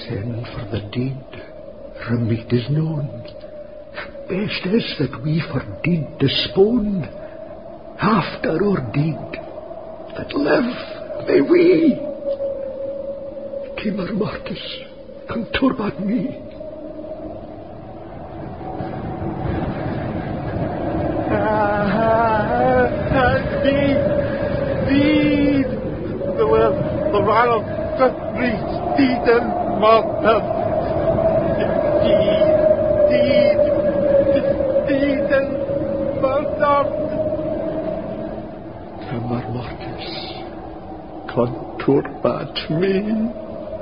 Then for the deed, remit is known. Best is that we for deed despond. After our deed, that live may we. Timor mortis, conturbat me. Deed, the man of Guthrie, Stephen Morton. Stephen Morton. Timor mortis, conturbat me.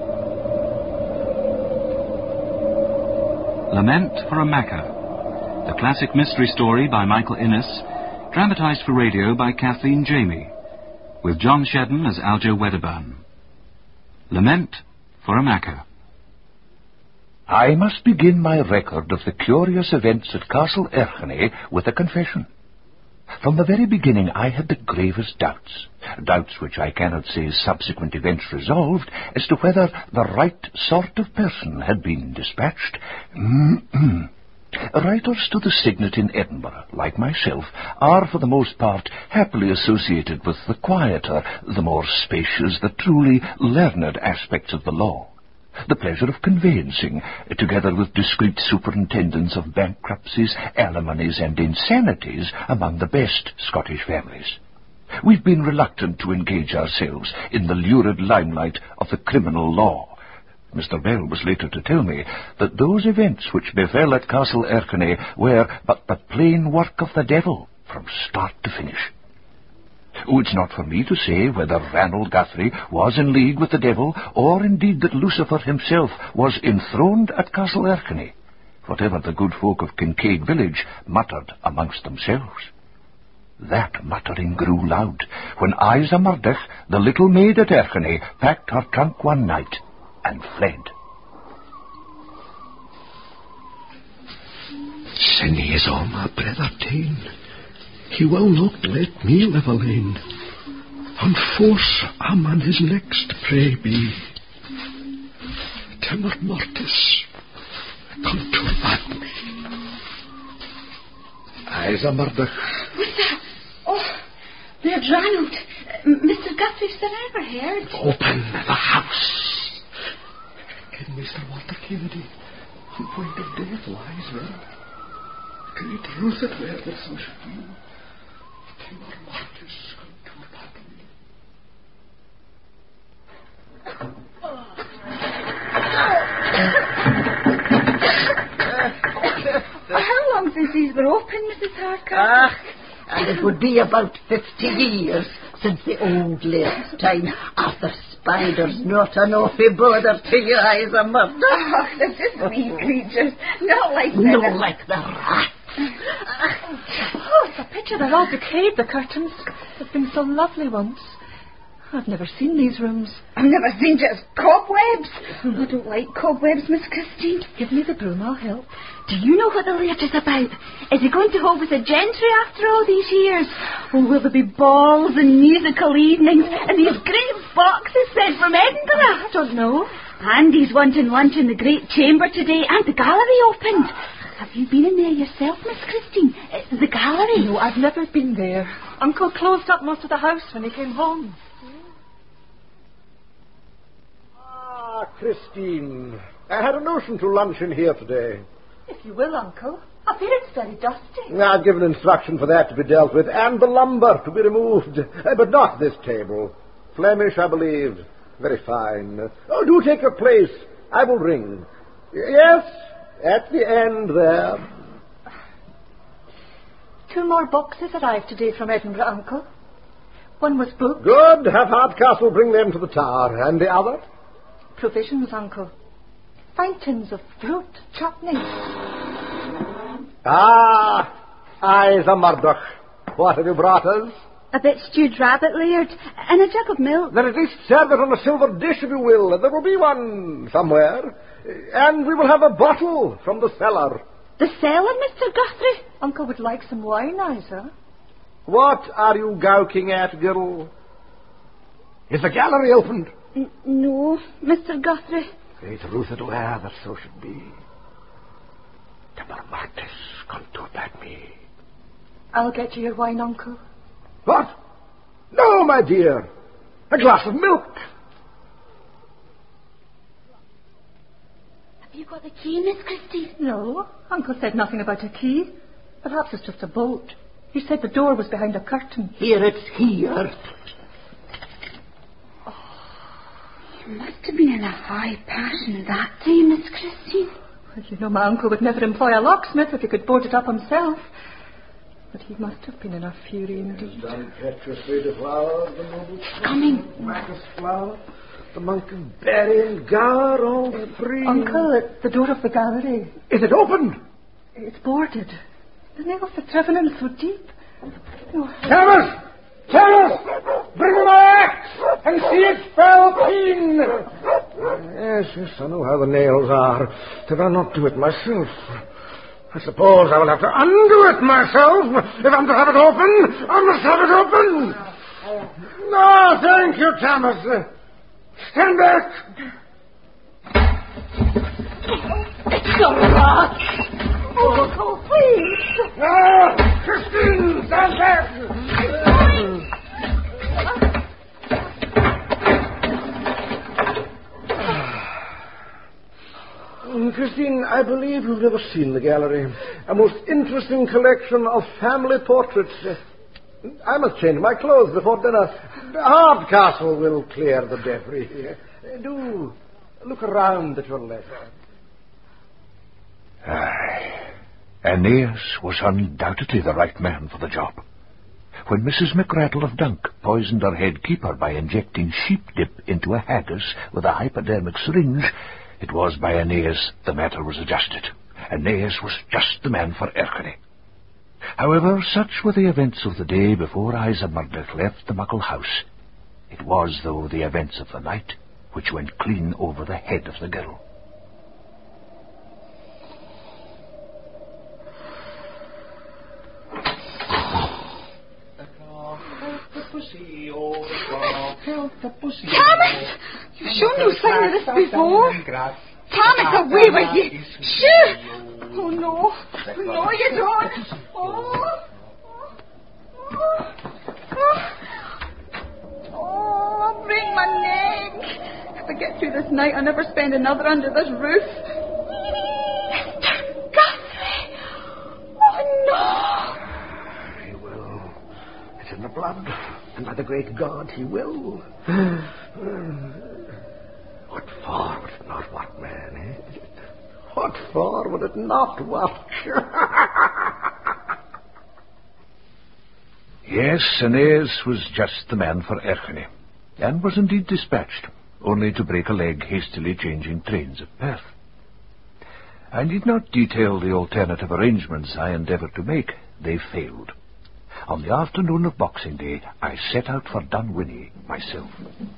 Lament for a Macca, the classic mystery story by Michael Innes, dramatised for radio by Kathleen Jamie, with John Shedden as Aljo Wedderburn. Lament for a Macca. I must begin my record of the curious events at Castle Erchenay with a confession. From the very beginning I had the gravest doubts which I cannot say subsequent events resolved, as to whether the right sort of person had been dispatched. Writers to the Signet in Edinburgh, like myself, are for the most part happily associated with the quieter, the more spacious, the truly learned aspects of the law. The pleasure of conveyancing, together with discreet superintendence of bankruptcies, alimonies, and insanities among the best Scottish families. We've been reluctant to engage ourselves in the lurid limelight of the criminal law. Mr. Bell was later to tell me that those events which befell at Castle Erchenay were but the plain work of the devil from start to finish. Oh, it's not for me to say whether Ranald Guthrie was in league with the devil, or indeed that Lucifer himself was enthroned at Castle Erchenay, whatever the good folk of Kincaid village muttered amongst themselves. That muttering grew loud when Isa Murdoch, the little maid at Erchenay, packed her trunk one night and fled. Sin he is all my brother ta'en. He will not let me live alone. On force am on his next prey be. Timor mortis, conturbat me. Isa Murdoch. What's that? Oh, there's Ranald. Mr. Guthrie still ever heard. Open the house. Can Mr. Walter Kennedy, on point of death, lies there. Great truth it were that so should be. Timor mortis, conturbat me. How long since these were open, Mrs. Harker? And it would be about 50 years since the old lair's time, after spiders not an awful bother to you, Isa Murdoch. Oh, they're just wee creatures, not like the... Not like the rat. Oh, it's a picture. They're all decayed, the curtains. They've been so lovely once. I've never seen these rooms. I've never seen just cobwebs. I don't like cobwebs, Miss Christine. Give me the broom, I'll help. Do you know what the laird is about? Is he going to hold with the gentry after all these years? Or will there be balls and musical evenings and these great boxes sent from Edinburgh? I don't know. And he's wanting lunch in the great chamber today and the gallery opened. Have you been in there yourself, Miss Christine? The gallery? No, I've never been there. Uncle closed up most of the house when he came home. Christine, I had a notion to lunch in here today. If you will, Uncle. I fear it's very dusty. I've given instruction for that to be dealt with, and the lumber to be removed, but not this table. Flemish, I believe. Very fine. Oh, do take your place. I will ring. Yes, at the end there. 2 more boxes arrived today from Edinburgh, Uncle. One was booked. Good. Have Hardcastle bring them to the tower. And the other? Provisions, Uncle. Fine tins of fruit, chutney. Isa Murdoch. What have you brought us? A bit stewed rabbit, Laird, and a jug of milk. Then at least serve it on a silver dish, if you will. There will be one somewhere. And we will have a bottle from the cellar. The cellar, Mr. Guthrie? Uncle would like some wine, Isa. What are you gawking at, girl? Is the gallery opened? No, Mr. Guthrie. Great Ruth it were that so should be. Temper Martis, contur at me. I'll get you your wine, Uncle. What? No, my dear. A glass of milk. Have you got the key, Miss Christie? No, Uncle said nothing about a key. Perhaps it's just a bolt. He said the door was behind a curtain. Here, it's here. You must have been in a high passion that day, Miss Christie. Well, you know, my uncle would never employ a locksmith if he could board it up himself. But he must have been in a fury indeed. Don Petrus, the flower, the noble Coming. Marcus flower, the monk of Berry and Gower, all three. Uncle, at the door of the gallery. Is it open? It's boarded. The nails are driven in so deep. Oh. Thomas! Thomas! Bring my axe and see it fell keen. Yes, I know how the nails are. Did I not do it myself? I suppose I will have to undo it myself. If I'm to have it open, I must have it open. No, thank you, Thomas. Stand back. It's a rat. Uncle, please. No, Christine, stand back. Christine, I believe you've never seen the gallery. A most interesting collection of family portraits. I must change my clothes before dinner. Hardcastle will clear the debris here. Do look around at your leisure. Aye. Aeneas was undoubtedly the right man for the job. When Mrs. McRattle of Dunk poisoned her head keeper by injecting sheep dip into a haggis with a hypodermic syringe, it was by Aeneas the matter was adjusted. Aeneas was just the man for Ercole. However, such were the events of the day before Isa Murdoch left the Muckle house. It was, though, the events of the night which went clean over the head of the girl. Thomas! You've shown no sign of this before. Thomas, away with you. Shoo! Oh, no. No, you don't. Oh, break my neck. If I get through this night, I'll never spend another under this roof. Mr. Guthrie! Oh, no! He will. It's in the blood. And by the great God, he will. What for would it not what, man, eh? What for would it not what? Yes, Aeneas was just the man for Ercole, and was indeed dispatched, only to break a leg hastily changing trains at Perth. I need not detail the alternative arrangements I endeavoured to make. They failed. On the afternoon of Boxing Day, I set out for Dunwinnie myself.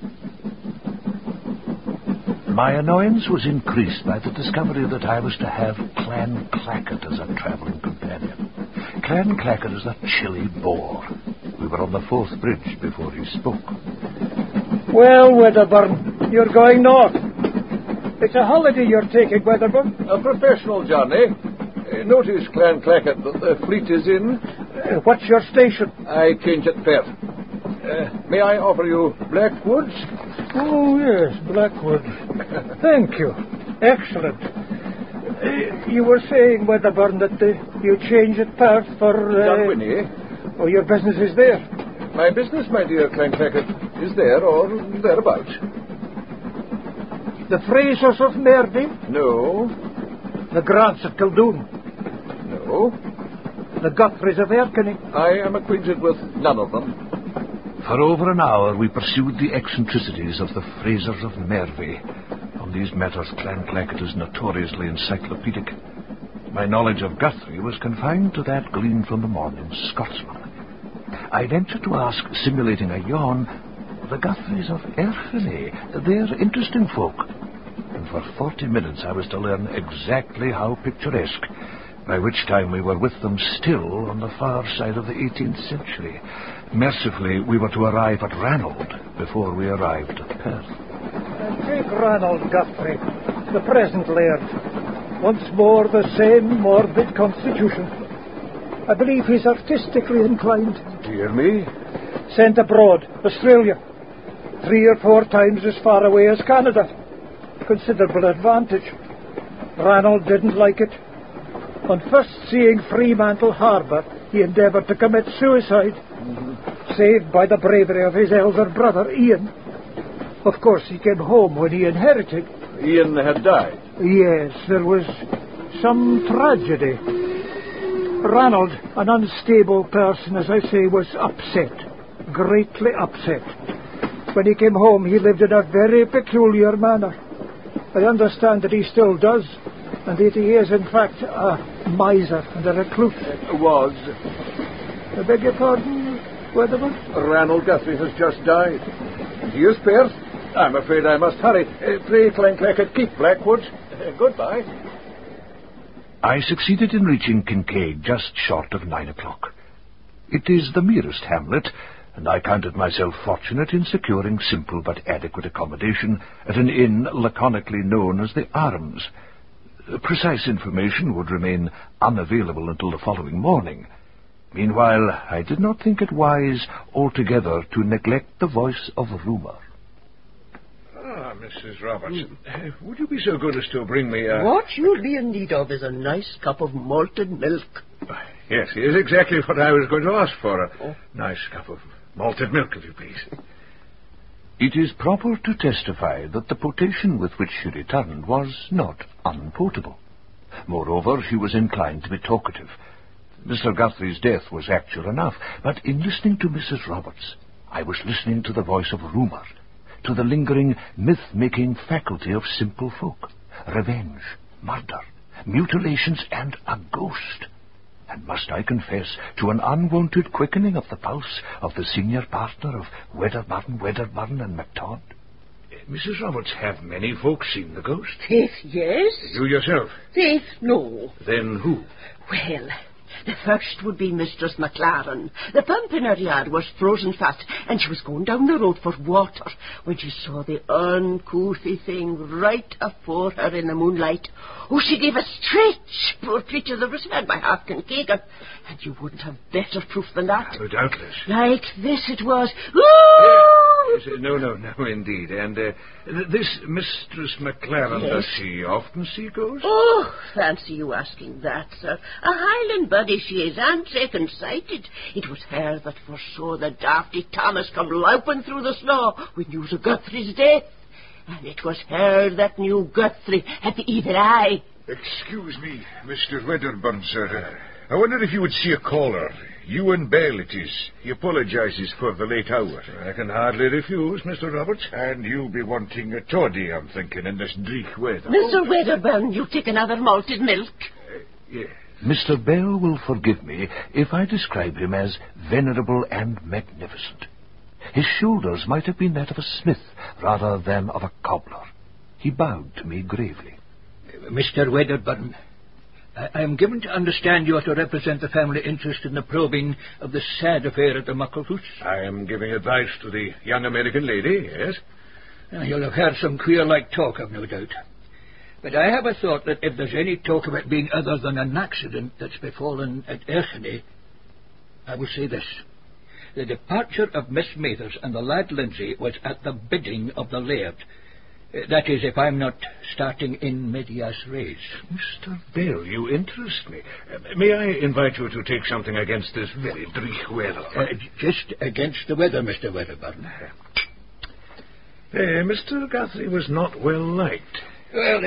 My annoyance was increased by the discovery that I was to have Clan Clackett as a travelling companion. Clan Clackett is a chilly bore. We were on the Forth Bridge before he spoke. Well, Wedderburn, you're going north. It's a holiday you're taking, Wedderburn. A professional journey. Notice, Clan Clackett, that the fleet is in. What's your station? I change at Perth. May I offer you Blackwoods? Oh, yes, Blackwood. Thank you. Excellent. You were saying, Wedderburn, that you change at Perth for... Dunwinnie. Oh, your business is there. My business, my dear Clan Clackett, is there or thereabouts. The Frasers of Mervyn? No. The Grants of Kildoon? No. The Guthries of Ercole? I am acquainted with none of them. For over an hour we pursued the eccentricities of the Frasers of Mervyn. On these matters Clan Clackett is notoriously encyclopedic. My knowledge of Guthrie was confined to that gleaned from the Morning Scotsman. I ventured to ask, simulating a yawn, the Guthries of Ercole. They're interesting folk. And for 40 minutes I was to learn exactly how picturesque, by which time we were with them still on the far side of the 18th century. Mercifully, we were to arrive at Ranald before we arrived at Perth. Take Ranald, Guthrie. the present laird. Once more the same morbid constitution. I believe he's artistically inclined. Dear me. Sent abroad, Australia. 3 or 4 times as far away as Canada. Considerable advantage. Ranald didn't like it. On first seeing Fremantle Harbour, he endeavoured to commit suicide, saved by the bravery of his elder brother, Ian. Of course, he came home when he inherited. Ian had died. Yes, there was some tragedy. Ranald, an unstable person, as I say, was upset, greatly upset. When he came home, he lived in a very peculiar manner. I understand that he still does, and that he is, in fact, a miser and a recluse. Was. I beg your pardon, Weatherman? Ranald Guthrie has just died. Here's Pierce. I'm afraid I must hurry. Pray, Clanklacket, keep Blackwood. Goodbye. I succeeded in reaching Kincaid just short of 9 o'clock. It is the merest hamlet, and I counted myself fortunate in securing simple but adequate accommodation at an inn laconically known as the Arms. Precise information would remain unavailable until the following morning. Meanwhile, I did not think it wise altogether to neglect the voice of rumour. Ah, Mrs. Robertson, would you be so good as to bring me a... What you'll be in need of is a nice cup of malted milk. Yes, here's exactly what I was going to ask for. A nice cup of malted milk, if you please. It is proper to testify that the potation with which she returned was not unpotable. Moreover, she was inclined to be talkative. Mr. Guthrie's death was actual enough, but in listening to Mrs. Roberts, I was listening to the voice of rumour, to the lingering, myth-making faculty of simple folk, revenge, murder, mutilations, and a ghost. And must I confess to an unwonted quickening of the pulse of the senior partner of Wedderburn and MacTodd? Mrs. Roberts, have many folks seen the ghost? Faith, yes. You yourself? Faith, no. Then who? Well, the first would be Mistress McLaren. The pump in her yard was frozen fast, and she was going down the road for water when she saw the uncouthy thing right afore her in the moonlight. Oh, she gave a stretch, poor creature, that was heard by half Kincaid, and you wouldn't have better proof than that. Oh, doubtless. Like this it was. Ooh! Yes, no, indeed. And this Mistress McLaren, Yes. does she often see ghosts? Oh, fancy you asking that, sir. A Highland body she is, and second-sighted. It was her that foresaw the dafty Thomas come loping through the snow with news of Guthrie's death. And it was her that knew Guthrie had the evil eye. Excuse me, Mr. Wedderburn, sir. I wonder if you would see a caller. Ewan Bell it is. He apologises for the late hour. I can hardly refuse, Mr. Roberts. And you'll be wanting a toddy, I'm thinking, in this dreich weather. Mr. Wedderburn, you take another malted milk. Yes. Mr. Bell will forgive me if I describe him as venerable and magnificent. His shoulders might have been that of a smith rather than of a cobbler. He bowed to me gravely. Mr. Wedderburn, I am given to understand you are to represent the family interest in the probing of the sad affair at the Mucklehoots. I am giving advice to the young American lady, yes. You'll have heard some queer-like talk, I've no doubt. But I have a thought that if there's any talk of it being other than an accident that's befallen at Ercheny, I will say this. The departure of Miss Mathers and the lad Lindsay was at the bidding of the laird. That is, if I'm not starting in medias res. Mr. Bell, you interest me. May I invite you to take something against this very dreich weather? Just against the weather, Mr. Wedderburn. Mr. Guthrie was not well liked. Well,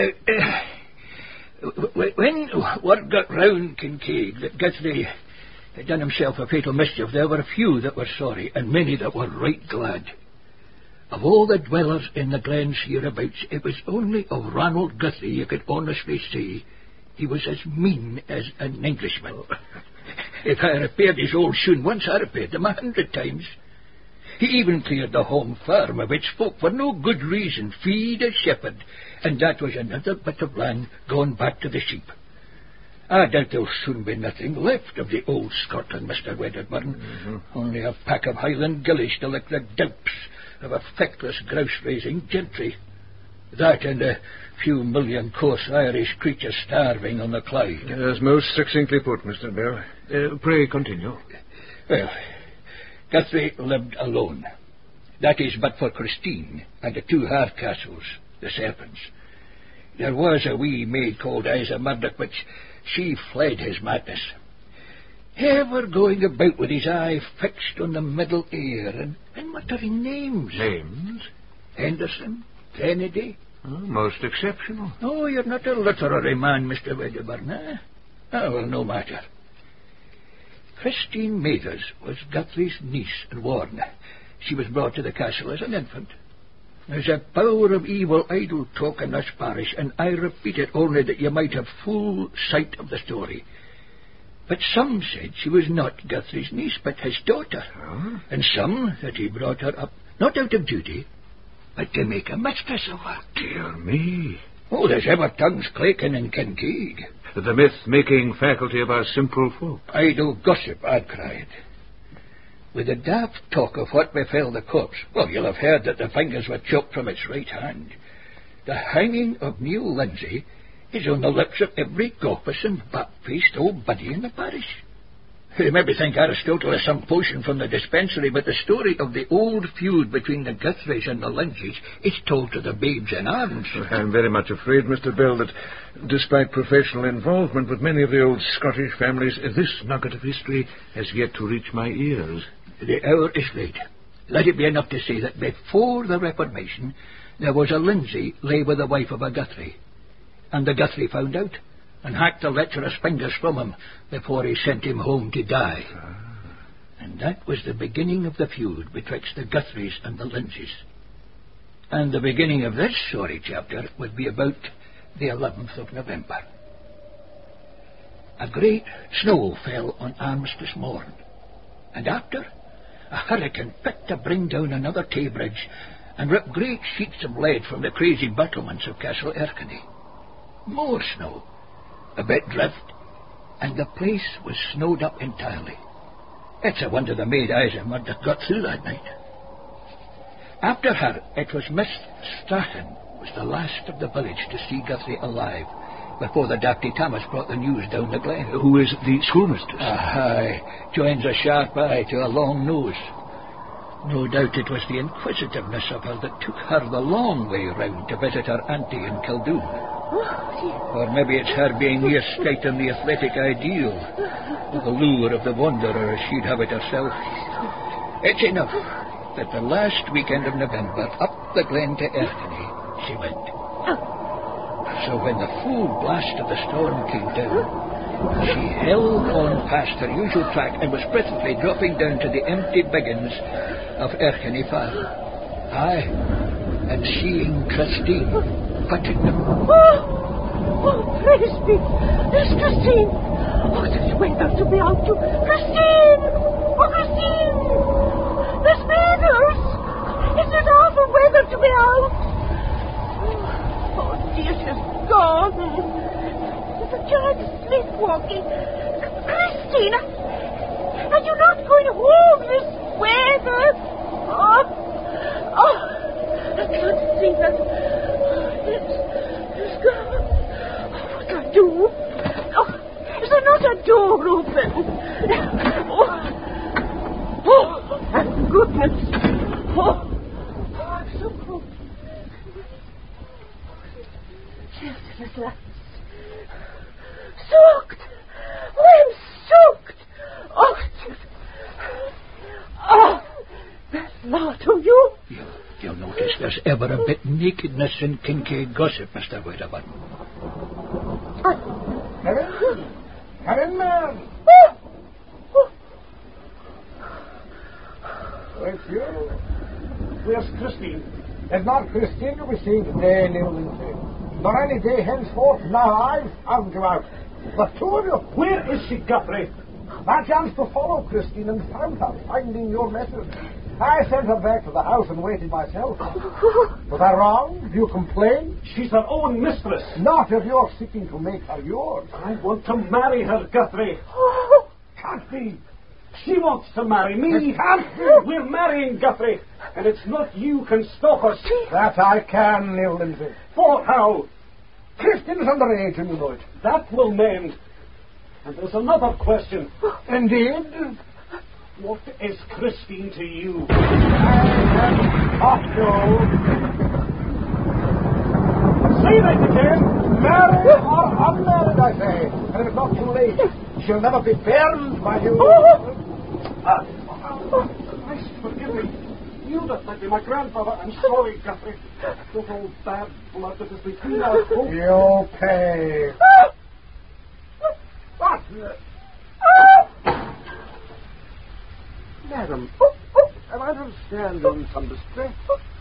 when word got round Kincaid that Guthrie had done himself a fatal mischief, there were a few that were sorry, and many that were right glad. Of all the dwellers in the glens hereabouts, it was only of Ranald Guthrie you could honestly say he was as mean as an Englishman. If I repaired his old shoon once, I repaired them 100 times. He even cleared the home farm, of which folk for no good reason feed a shepherd, and that was another bit of land going back to the sheep. I doubt there'll soon be nothing left of the old Scotland, Mr. Wedderburn. Only a pack of Highland gillies to lick the dumps of a feckless grouse-raising gentry. That and a few million coarse Irish creatures starving on the Clyde. Yes, most succinctly put, Mr. Bell. Pray continue. Well, Guthrie lived alone. That is but for Christine and the two Hardcastles, the serpents. There was a wee maid called Isa Murdoch, but she fled his madness. Ever going about with his eye fixed on the middle ear and muttering names. Names? Henderson, Kennedy. Oh, most exceptional. Oh, you're not a literary man, Mr. Wedderburn, eh? Oh, well, no matter. Christine Mathers was Guthrie's niece and ward. She was brought to the castle as an infant. There's a power of evil idle talk in this parish, and I repeat it only that you might have full sight of the story. But some said she was not Guthrie's niece, but his daughter. Oh? And some that he brought her up, not out of duty, but to make a mistress of her. Dear me. Oh, there's ever tongues claking in Kinkeig. The myth-making faculty of our simple folk. Idle gossip, I'd cried. With the daft talk of what befell the corpse, well, you'll have heard that the fingers were chopped from its right hand. The hanging of Neil Lindsay is on the lips of every goppus and bat-faced old buddy in the parish. You maybe think Aristotle is some potion from the dispensary, but the story of the old feud between the Guthries and the Lindsays is told to the babes in arms. I'm very much afraid, Mr. Bell, that despite professional involvement with many of the old Scottish families, this nugget of history has yet to reach my ears. The hour is late. Let it be enough to say that before the Reformation, there was a Lindsay lay with the wife of a Guthrie. And the Guthrie found out, and hacked the lecherous fingers from him before he sent him home to die. And that was the beginning of the feud betwixt the Guthries and the Lindsays. And the beginning of this sorry chapter would be about the 11th of November. A great snow fell on Armistice morn, and after, a hurricane fit to bring down another Taybridge and rip great sheets of lead from the crazy battlements of Castle Erskine. More snow, a bit drift, and the place was snowed up entirely. It's a wonder the maid Isa Murdoch got through that night. After her, it was Miss Stratton was the last of the village to see Guthrie alive, before the Dapty Thomas brought the news down the glen. Who is the schoolmistress? Aye, joins a sharp eye to a long nose. No doubt it was the inquisitiveness of her that took her the long way round to visit her auntie in Kildoon. Or maybe it's her being near straight on the athletic ideal, the lure of the wanderer as she'd have it herself. It's enough that the last weekend of November, up the glen to Erskine, she went. So when the full blast of the storm came down, she held on past her usual track and was presently dropping down to the empty biggins of Erskine Farm. Aye, and seeing Christine putting them. Oh, praise be! There's Christine! Oh, there's weather to be out to. Christine! Oh, Christine! There's Mathers! It's an awful weather to be out! Oh, dear, she's gone. There's a child sleepwalking. Christine, are you not going home this weather? Oh, I can't see that. It's gone. Oh, what'll I do? Oh, is there not a door open? Oh, thank goodness. Oh, I'm so cold. Shelter at last. Soaked! Oh, I'm soaked! Oh, that's lot of you. You'll notice there's ever a bit nakedness in Kinkeig gossip, Mr. Wedderburn. Come in, man. It's you. Where's Christine? It's not Christine you'll be seeing today, Neil Lindsay. Nor any day henceforth. Now I've found you out. But two of you, where is she, Guthrie? I chanced to follow Christine and found her, finding your message. I sent her back to the house and waited myself. Was I wrong? Do you complain? She's her own mistress. Not if you're seeking to make her yours. I want to marry her, Guthrie. Can't be. She wants to marry me. We're marrying Guthrie, and it's not you can stop us. That I can, Neil Lindsay. For how? Christine's underage, and you know it. That will mend. And there's another question. Indeed? What is Christine to you? Say that again. Married or unmarried, I say. And if it's not too late, she'll never be burned by you. Christ, forgive me. You that might be my grandfather. I'm sorry, Guthrie. This old bad blood that is between us both. You pay. What? Madam, I understand you're in some distress.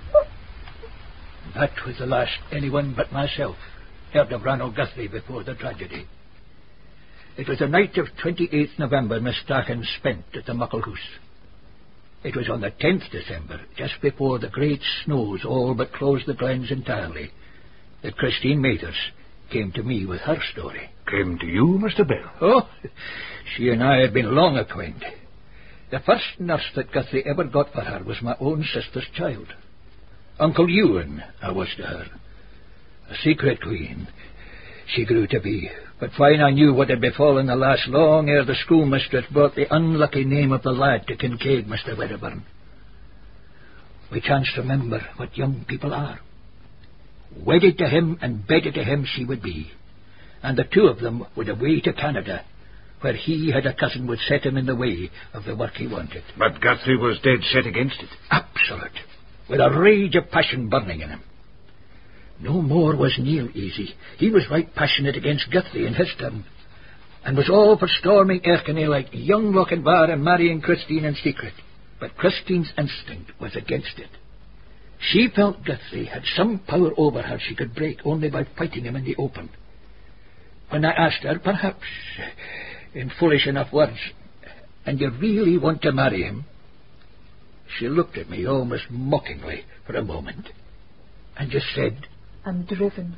That was the last anyone but myself heard of Ranald Guthrie before the tragedy. It was the night of 28th November Miss Strachan spent at the Muckle Hoose. It was on the 10th December, just before the great snows all but closed the glens entirely, that Christine Mathers came to me with her story. Came to you, Mr. Bell? Oh, she and I had been long acquainted. The first nurse that Guthrie ever got for her was my own sister's child. Uncle Ewan, I was to her. A secret queen she grew to be, but when I knew what had befallen the lass long ere the schoolmistress brought the unlucky name of the lad to Kincaid, Mr. Wedderburn. We chanced to remember what young people are. Wedded to him and bedded to him she would be, and the two of them would away to Canada, where he had a cousin would set him in the way of the work he wanted. But Guthrie was dead set against it. Absolute, with a rage of passion burning in him. No more was Neil easy. He was right passionate against Guthrie in his turn, and was all for storming Erkenay like young Lochinvar and marrying Christine in secret. But Christine's instinct was against it. She felt Guthrie had some power over her she could break only by fighting him in the open. When I asked her, perhaps in foolish enough words, "And you really want to marry him?" she looked at me almost mockingly for a moment, and just said, "I'm driven."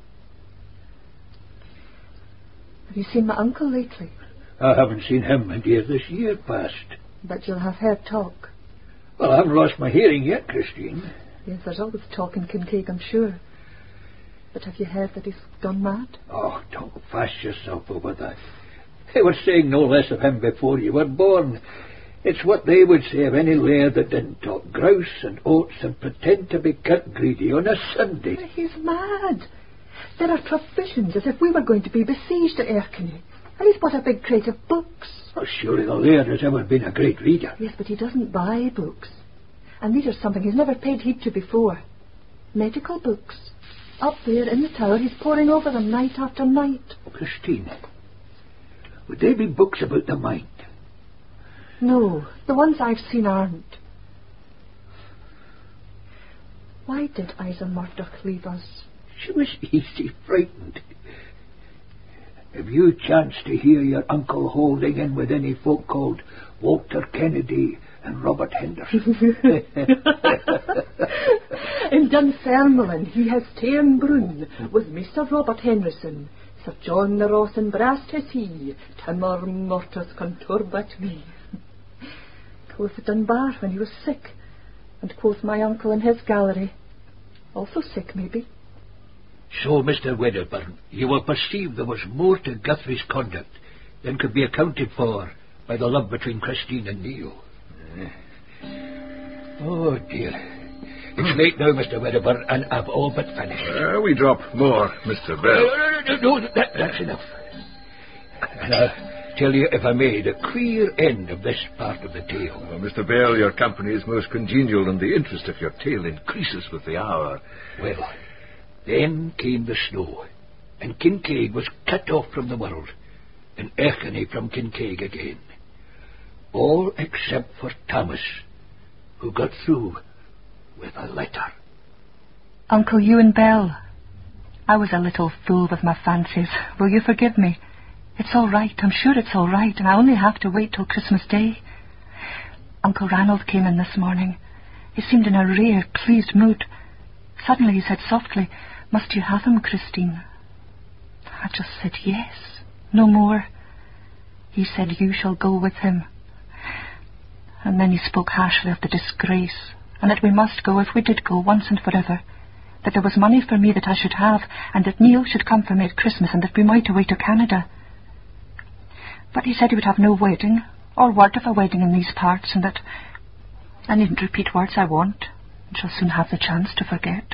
Have you seen my uncle lately? I haven't seen him indeed this year past. But you'll have heard talk. Well, I haven't lost my hearing yet, Christine. Yes, there's always talk in Kincaid, I'm sure. But have you heard that he's gone mad? Oh, don't fash yourself over that. They were saying no less of him before you were born. It's what they would say of any laird that didn't talk grouse and oats and pretend to be kirk greedy on a Sunday. He's mad. There are provisions as if we were going to be besieged at Erkenay. And he's bought a big crate of books. Oh, surely the laird has ever been a great reader. Yes, but he doesn't buy books. And these are something he's never paid heed to before. Medical books. Up there in the tower, he's poring over them night after night. Oh, Christine, would they be books about the mind? No, the ones I've seen aren't. Why did Isa Murdoch leave us? She was easy frightened. If you chanced to hear your uncle holding in with any folk called Walter Kennedy and Robert Henderson. In Dunfermline he has ta'en brun with Mr. Robert Henderson. Sir John the Ross and brast his he, Timor mortis conturbat me. Quoth Dunbar when he was sick, and quoth my uncle in his gallery, also sick maybe. So, Mr. Wedderburn, you will perceive there was more to Guthrie's conduct than could be accounted for by the love between Christine and Neil. Oh, dear. It's late now, Mr. Wedderburn, and I've all but finished. We drop more, Mr. Bell. No, that's enough. And I'll tell you, if I may, the queer end of this part of the tale. Well, Mr. Bell, your company is most congenial, and the interest of your tale increases with the hour. Well, then came the snow, and Kincaid was cut off from the world, and Erkenay from Kincaid again. All except for Thomas, who got through with a letter. Uncle Ewan Bell, I was a little fool with my fancies. Will you forgive me? It's all right, I'm sure it's all right, and I only have to wait till Christmas Day. Uncle Ranald came in this morning. He seemed in a rare, pleased mood. Suddenly he said softly, "Must you have him, Christine?" I just said yes, no more. He said, "You shall go with him. And then he spoke harshly of the disgrace, and that we must go if we did go once and forever, that there was money for me that I should have, and that Neil should come for me at Christmas, and that we might away to Canada. But he said he would have no wedding, or word of a wedding in these parts, and that I needn't repeat words I won't, and shall soon have the chance to forget.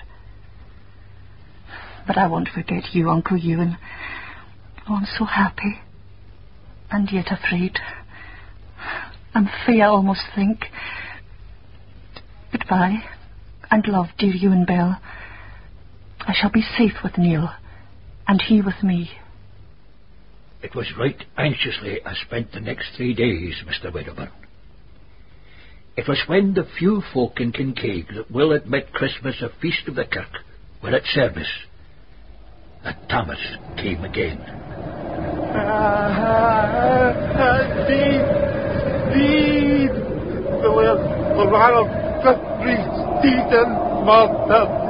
But I won't forget you, Uncle Ewan. Oh, I'm so happy, and yet afraid. I'm afraid I almost think. Goodbye, and love, dear Ewan Bell. I shall be safe with Neil, and he with me. It was right anxiously I spent the next 3 days, Mr. Wedderburn. It was when the few folk in Kincaid that will admit Christmas a feast of the kirk were at service that Thomas came again. Deed, the Ronald Guthrie Stephen Malta.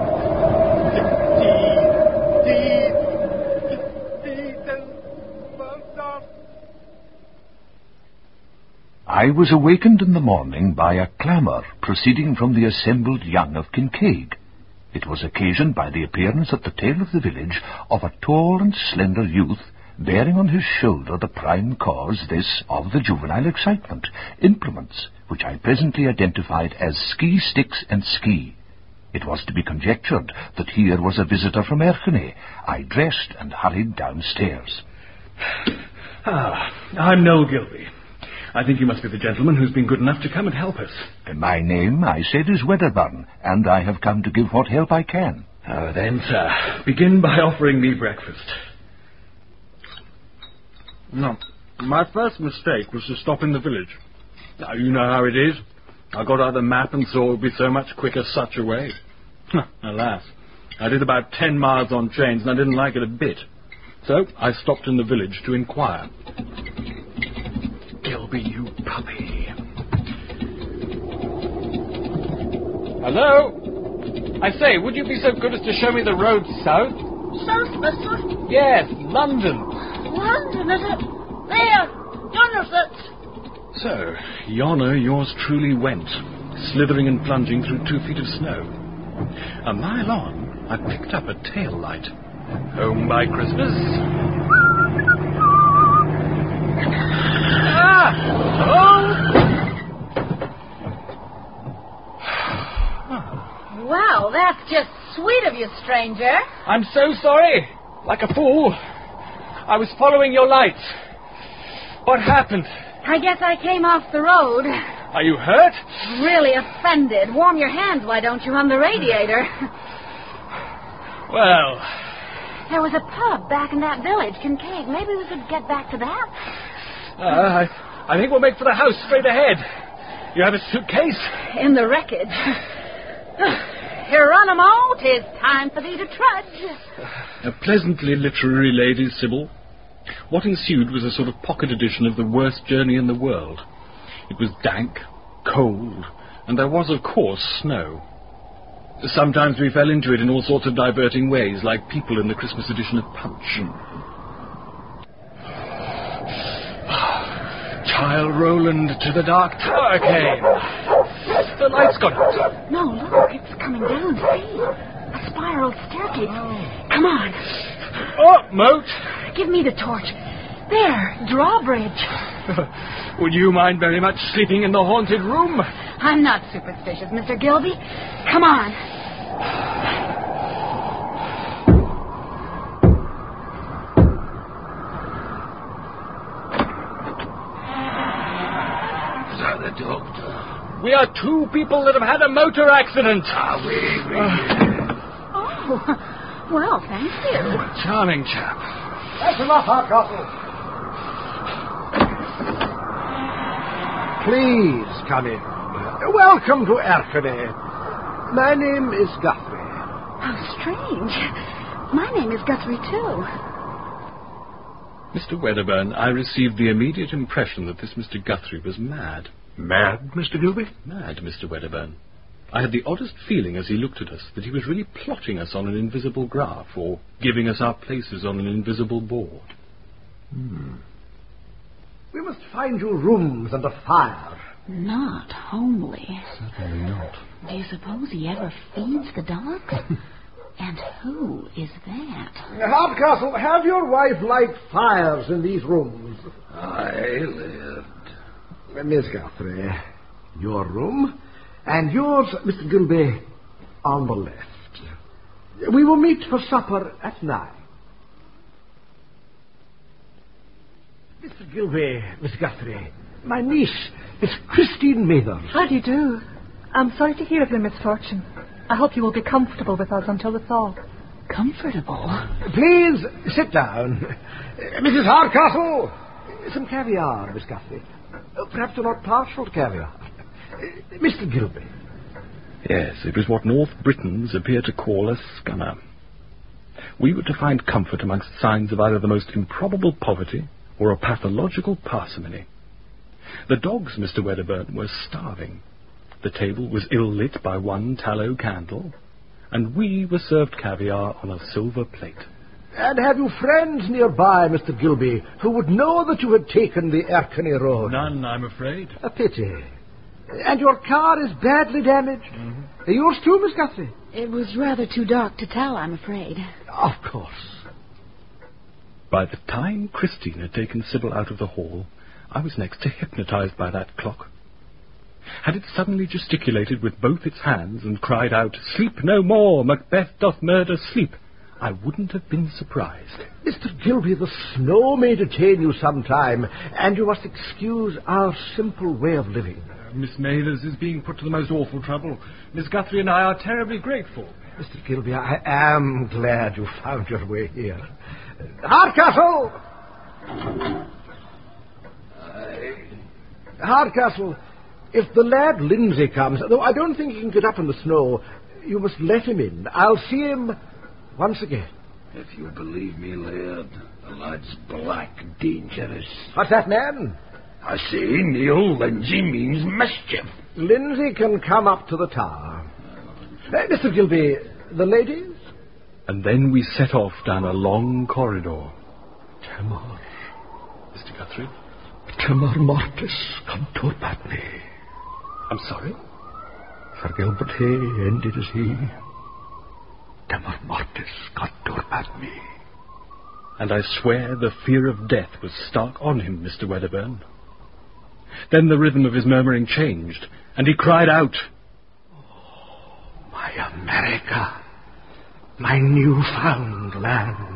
I was awakened in the morning by a clamour proceeding from the assembled young of Kincaid. It was occasioned by the appearance at the tail of the village of a tall and slender youth, bearing on his shoulder the prime cause, this, of the juvenile excitement, implements, which I presently identified as ski sticks and ski. It was to be conjectured that here was a visitor from Erchenay. I dressed and hurried downstairs. I'm Noel Gilby. I think you must be the gentleman who's been good enough to come and help us. My name, I said, is Wedderburn, and I have come to give what help I can. Then, sir, begin by offering me breakfast. No, my first mistake was to stop in the village. Now, you know how it is. I got out the map and saw it would be so much quicker such a way. Alas, I did about 10 miles on trains and I didn't like it a bit. So I stopped in the village to inquire. Gilby, you puppy. Hello? I say, would you be so good as to show me the road south? South, mister? Yes, London. London, is it? There! Yonder's it! So, yonder yours truly went, slithering and plunging through 2 feet of snow. A mile on, I picked up a tail light. Home by Christmas. Wow, that's just sweet of you, stranger. I'm so sorry. Like a fool. I was following your lights. What happened? I guess I came off the road. Are you hurt? Really offended. Warm your hands, why don't you, on the radiator? Well... There was a pub back in that village, Kincaid. Maybe we could get back to that. I think we'll make for the house straight ahead. You have a suitcase? In the wreckage. Hieronymo, 'tis time for thee to trudge. A pleasantly literary lady, Sybil. What ensued was a sort of pocket edition of The Worst Journey in the World. It was dank, cold, and there was, of course, snow. Sometimes we fell into it in all sorts of diverting ways, like people in the Christmas edition of Punch. Child Roland to the Dark Tower came. The light's gone out. No, look, it's coming down. See? A spiral staircase. Oh. Come on. Oh, Moat. Give me the torch. There, drawbridge. Would you mind very much sleeping in the haunted room? I'm not superstitious, Mr. Gilby. Come on. The doctor. We are 2 people that have had a motor accident. Oh, well, thank you. Charming chap. That's enough, Hardcastle. Please come in. Welcome to Erchenay. My name is Guthrie. How strange. My name is Guthrie, too. Mr. Wedderburn, I received the immediate impression that this Mr. Guthrie was mad. Mad, Mr. Gilby? Mad, Mr. Wedderburn. I had the oddest feeling as he looked at us that he was really plotting us on an invisible graph, or giving us our places on an invisible board. We must find you rooms and a fire. Not homely. Certainly not. Do you suppose he ever feeds the dogs? And who is that? Hardcastle, have your wife light fires in these rooms. I lived. Miss Guthrie, your room, and yours, Mr. Gilby, on the left. We will meet for supper at 9. Mr. Gilby, Miss Guthrie, my niece, Miss Christine Mather. How do you do? I'm sorry to hear of your misfortune. I hope you will be comfortable with us until the thaw. Comfortable? Please, sit down. Mrs. Hardcastle, some caviar, Miss Guthrie. Perhaps you're not partial to caviar. Mr. Gilby. Yes, it was what North Britons appear to call a scunner. We were to find comfort amongst signs of either the most improbable poverty or a pathological parsimony. The dogs, Mr. Wedderburn, were starving. The table was ill-lit by one tallow candle, and we were served caviar on a silver plate. And have you friends nearby, Mr. Gilby, who would know that you had taken the Erkenny Road? None, I'm afraid. A pity. And your car is badly damaged? Mm-hmm. Yours too, Miss Guthrie? It was rather too dark to tell, I'm afraid. Of course. By the time Christine had taken Sybil out of the hall, I was next to hypnotized by that clock. Had it suddenly gesticulated with both its hands and cried out, "Sleep no more, Macbeth doth murder sleep," I wouldn't have been surprised. Mr. Gilby, the snow may detain you some time, and you must excuse our simple way of living. Miss Mathers is being put to the most awful trouble. Miss Guthrie and I are terribly grateful. Mr. Gilby, I am glad you found your way here. Hardcastle! Hardcastle, if the lad Lindsay comes, though I don't think he can get up in the snow, you must let him in. I'll see him once again. If you believe me, laird, the lad's black dangerous. What's that, man? I say Neil Lindsay means mischief. Lindsay can come up to the tower. Mr. Gilby, the ladies? And then we set off down a long corridor. Timor. Mr. Guthrie? Timor mortis conturbat me. I'm sorry? For Gilbert he ended as he. Timor mortis conturbat me. And I swear the fear of death was stark on him, Mr. Wedderburn. Then the rhythm of his murmuring changed, and he cried out, "Oh, my America, my newfound land."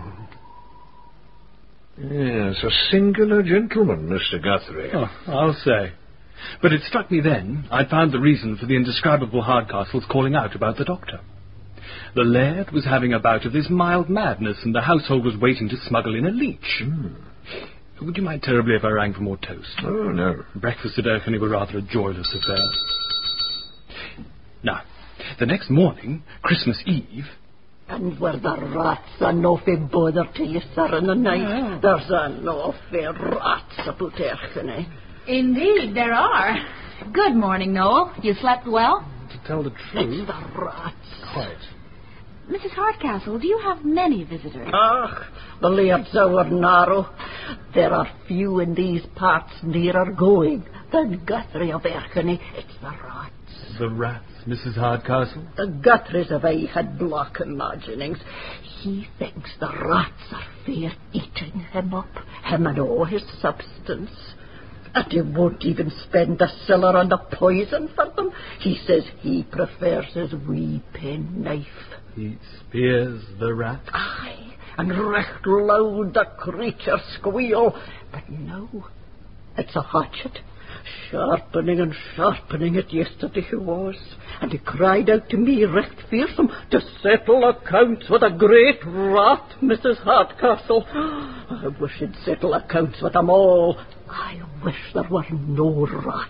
Yes, a singular gentleman, Mr. Guthrie. Oh, I'll say. But it struck me then I'd found the reason for the indescribable Hardcastle's calling out about the doctor. The laird was having a bout of this mild madness, and the household was waiting to smuggle in a leech. Would you mind terribly if I rang for more toast? Oh, no. Breakfast at Erkenny were rather a joyless affair. Now, the next morning, Christmas Eve... And were the rats an awful bother to you, sir, in the night? There's an awful rats about Erkenny. Indeed, there are. Good morning, Noel. You slept well? To tell the truth... It's the rats. Quite. Mrs. Hardcastle, do you have many visitors? The laird's our narrow. There are few in these parts nearer going than Guthrie of Erkenny. It's the rats. The rats, Mrs. Hardcastle? The Guthrie's have had block imaginings. He thinks the rats are fair eating him up, him and all his substance. And he won't even spend a siller on the poison for them. He says he prefers his wee penknife. He spears the rat? Aye, and recht loud the creature squeal. But no, it's a hatchet. Sharpening and sharpening it yesterday he was. And he cried out to me recht fearsome to settle accounts with a great rat, Mrs. Hardcastle. I wish he'd settle accounts with them all. I wish there were no rats.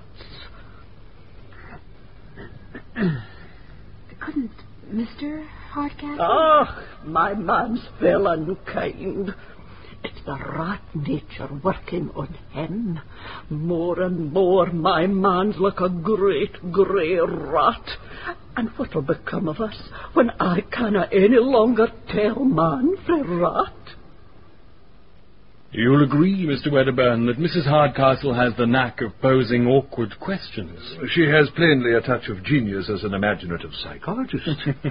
Couldn't Mr. Hardcastle? My man's fell unkind. It's the rat nature working on him. More and more my man's like a great grey rat. And what'll become of us when I canna any longer tell man frae rat? You'll agree, Mr. Wedderburn, that Mrs. Hardcastle has the knack of posing awkward questions. She has plainly a touch of genius as an imaginative psychologist.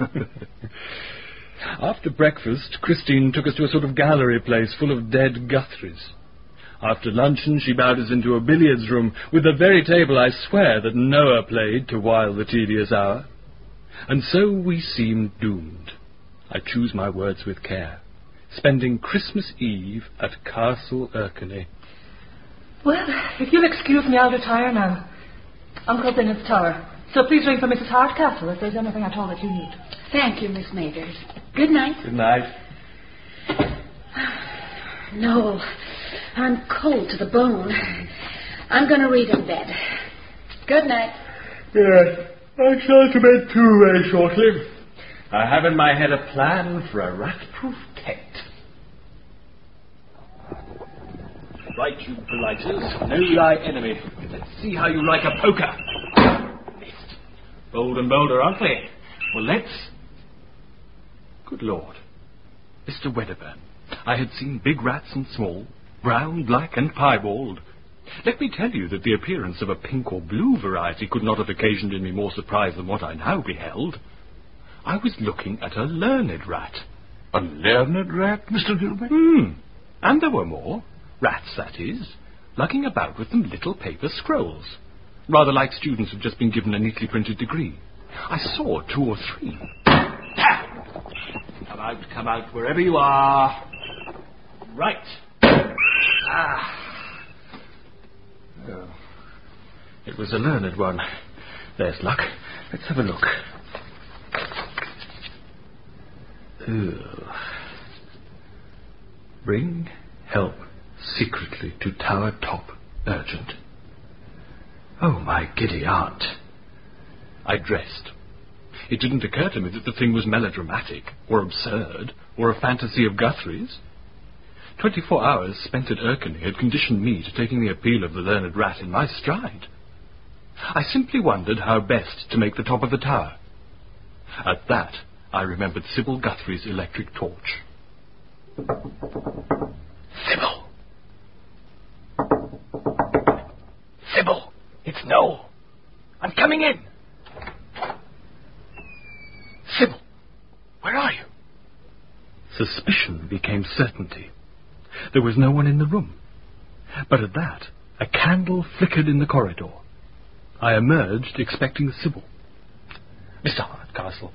After breakfast, Christine took us to a sort of gallery place full of dead Guthries. After luncheon, she bowed us into a billiards room with the very table I swear that Noah played to while the tedious hour. And so we seemed doomed. I choose my words with care. Spending Christmas Eve at Castle Erkenny. Well, if you'll excuse me, I'll retire now. Uncle's in his tower, so please ring for Mrs. Hardcastle if there's anything at all that you need. Thank you, Miss Mathers. Good night. Good night. No, I'm cold to the bone. I'm going to read in bed. Good night. Yes, I shall to bed too very shortly. I have in my head a plan for a rat-proof tent. Right, you blighters, know thy enemy. Let's see how you like a poker. Missed. Bold and bolder, aren't we? Well, let's... Good Lord. Mr. Wedderburn, I had seen big rats and small, brown, black, and piebald. Let me tell you that the appearance of a pink or blue variety could not have occasioned in me more surprise than what I now beheld. I was looking at a learned rat. A learned rat, Mr. Gilbert? And there were more. Rats, that is, lugging about with them little paper scrolls, rather like students who've just been given a neatly printed degree. I saw 2 or 3. Come out, wherever you are. Right. Oh. It was a learned one. There's luck. Let's have a look. Bring help secretly to tower top. Urgent. Oh, my giddy aunt. I dressed. It didn't occur to me that the thing was melodramatic, or absurd, or a fantasy of Guthrie's. 24 hours spent at Erkenny had conditioned me to taking the appeal of the learned rat in my stride. I simply wondered how best to make the top of the tower. At that, I remembered Sybil Guthrie's electric torch. Sybil! Sybil! It's no! I'm coming in! Sybil! Where are you? Suspicion became certainty. There was no one in the room. But at that, a candle flickered in the corridor. I emerged expecting Sybil. Mr. Hardcastle,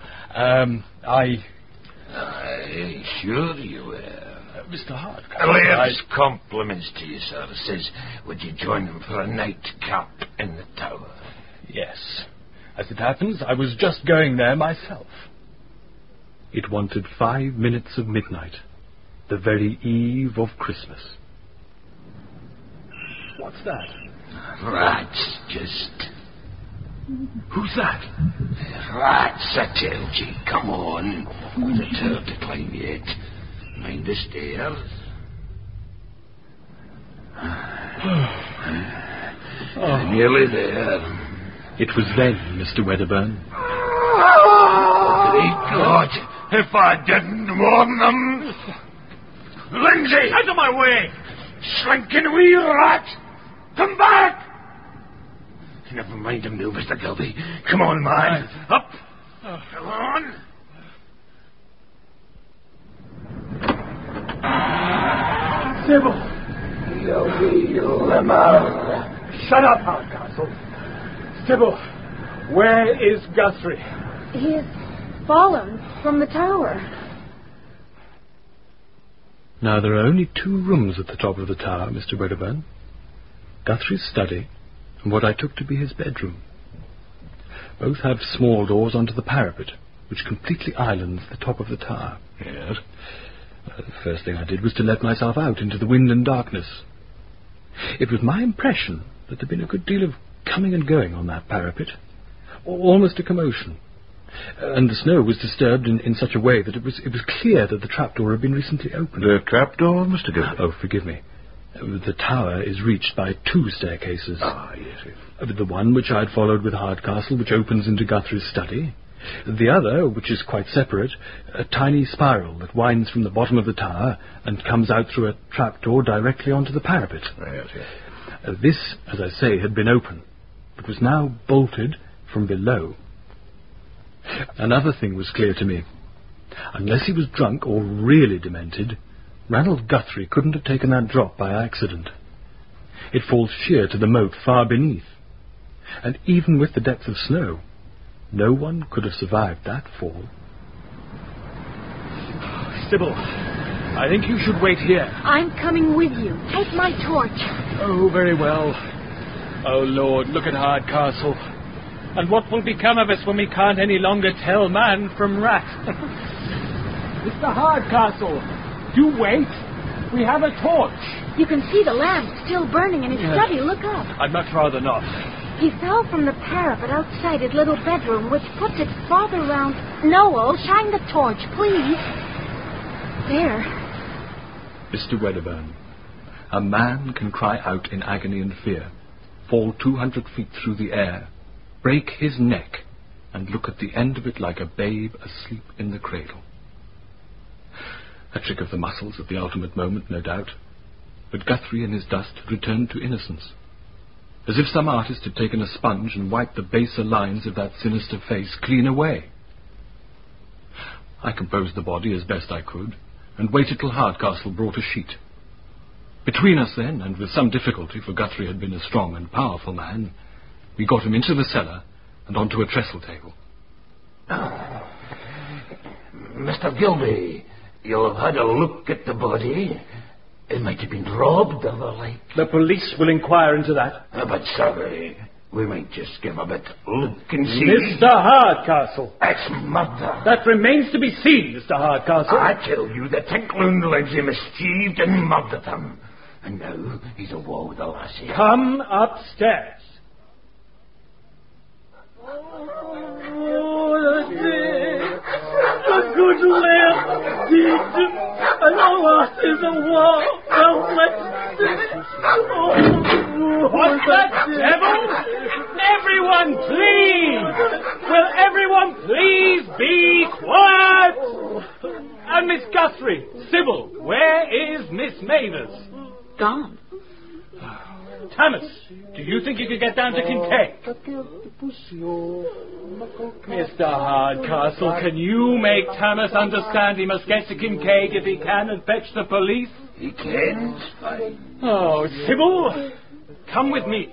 Sure you were. Mr. Hardcastle, Laird's compliments to you, sir. Says, would you join him for a nightcap in the tower? Yes. As it happens, I was just going there myself. It wanted 5 minutes of midnight, the very eve of Christmas. What's that? Rats, just... Who's that? Rats, I tell you. Come on. There's a turn to climb yet. Mind the stairs. Nearly there. It was then, Mr. Wedderburn. Great God, if I didn't warn them. Lindsay! Out of my way! Slinking wee rat! Come back! Never mind him now, Mr. Gilby. Come on, man. Up! Come on! Sybil! You wee limmer. Shut up, Hardcastle. Sybil, where is Guthrie? He has fallen from the tower. Now, there are only 2 rooms at the top of the tower, Mr. Wedderburn. Guthrie's study and what I took to be his bedroom. Both have small doors onto the parapet, which completely islands the top of the tower. Yes. The first thing I did was to let myself out into the wind and darkness. It was my impression that there'd been a good deal of coming and going on that parapet, almost a commotion. And the snow was disturbed in such a way that it was clear that the trapdoor had been recently opened. The trapdoor, Mr. Gilbert? Oh, forgive me. The tower is reached by 2 staircases. Ah, yes. The one which I had followed with Hardcastle, which opens into Guthrie's study, The other, which is quite separate, a tiny spiral that winds from the bottom of the tower and comes out through a trapdoor directly onto the parapet. Yes, yes. This, as I say, had been open, but was now bolted from below. Another thing was clear to me. Unless he was drunk or really demented, Ranald Guthrie couldn't have taken that drop by accident. It falls sheer to the moat far beneath, and even with the depth of snow, no one could have survived that fall. Sybil, I think you should wait here. I'm coming with you. Take my torch. Oh, very well. Oh, Lord, look at Hardcastle. And what will become of us when we can't any longer tell man from rat? Mr. Hardcastle, do wait. We have a torch. You can see the lamp still burning in his study. Look up. I'd much rather not. He fell from the parapet outside his little bedroom, which puts it farther round. Noel, shine the torch, please. There. Mr. Wedderburn, a man can cry out in agony and fear, fall 200 feet through the air, break his neck, and look at the end of it like a babe asleep in the cradle. A trick of the muscles at the ultimate moment, no doubt, but Guthrie in his dust had returned to innocence, as if some artist had taken a sponge and wiped the baser lines of that sinister face clean away. I composed the body as best I could, and waited till Hardcastle brought a sheet. Between us then, and with some difficulty, for Guthrie had been a strong and powerful man, we got him into the cellar and onto a trestle table. Mr. Gilby, you'll have had a look at the body. It might have been robbed or the like. The police will inquire into that. But, sorry, we might just give a bit look and see. Mr. Hardcastle. That's murder. That remains to be seen, Mr. Hardcastle. I tell you, the tinkling Lindsay mischieved and murdered him. And now he's a war with the lassie. Come upstairs. The good lad did, and all that is a war. What's that, devil? Everyone, please! Will everyone please be quiet? And Miss Guthrie, Sybil, where is Miss Mavis? Gone. Thomas, do you think you could get down to Kincaid? Mr. Hardcastle, can you make Thomas understand he must get to Kincaid if he can and fetch the police? He can. Oh, Sybil, come with me.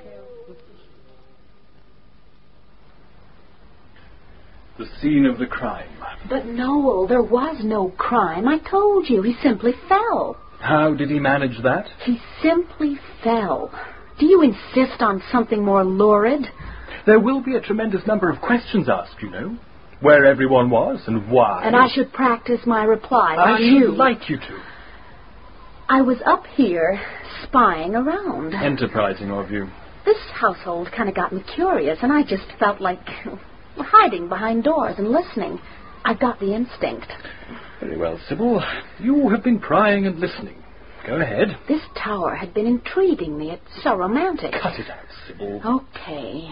The scene of the crime. But Noel, there was no crime. I told you, he simply fell. How did he manage that? He simply fell. Do you insist on something more lurid? There will be a tremendous number of questions asked, you know. Where everyone was and why. And I should practice my replies on I you. should like you to. I was up here spying around. Enterprising of you. This household kind of got me curious, and I just felt like hiding behind doors and listening. I got the instinct. Very well, Sybil. You have been prying and listening. Go ahead. This tower had been intriguing me. It's so romantic. Cut it out, Sybil. Okay.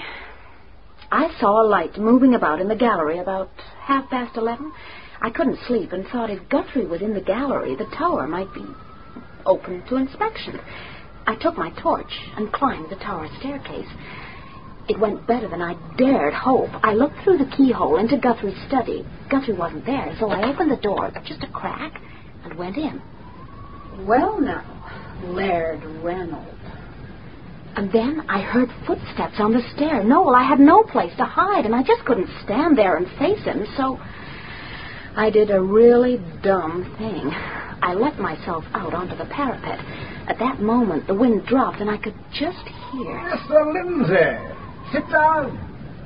I saw a light moving about in the gallery about 11:30. I couldn't sleep and thought if Guthrie was in the gallery, the tower might be open to inspection. I took my torch and climbed the tower staircase. It went better than I dared hope. I looked through the keyhole into Guthrie's study. Guthrie wasn't there, so I opened the door, just a crack, and went in. Well now, Laird Ranald. And then I heard footsteps on the stair. Noel, I had no place to hide, and I just couldn't stand there and face him, so I did a really dumb thing. I let myself out onto the parapet. At that moment, the wind dropped, and I could just hear... Mr. Lindsay, sit down.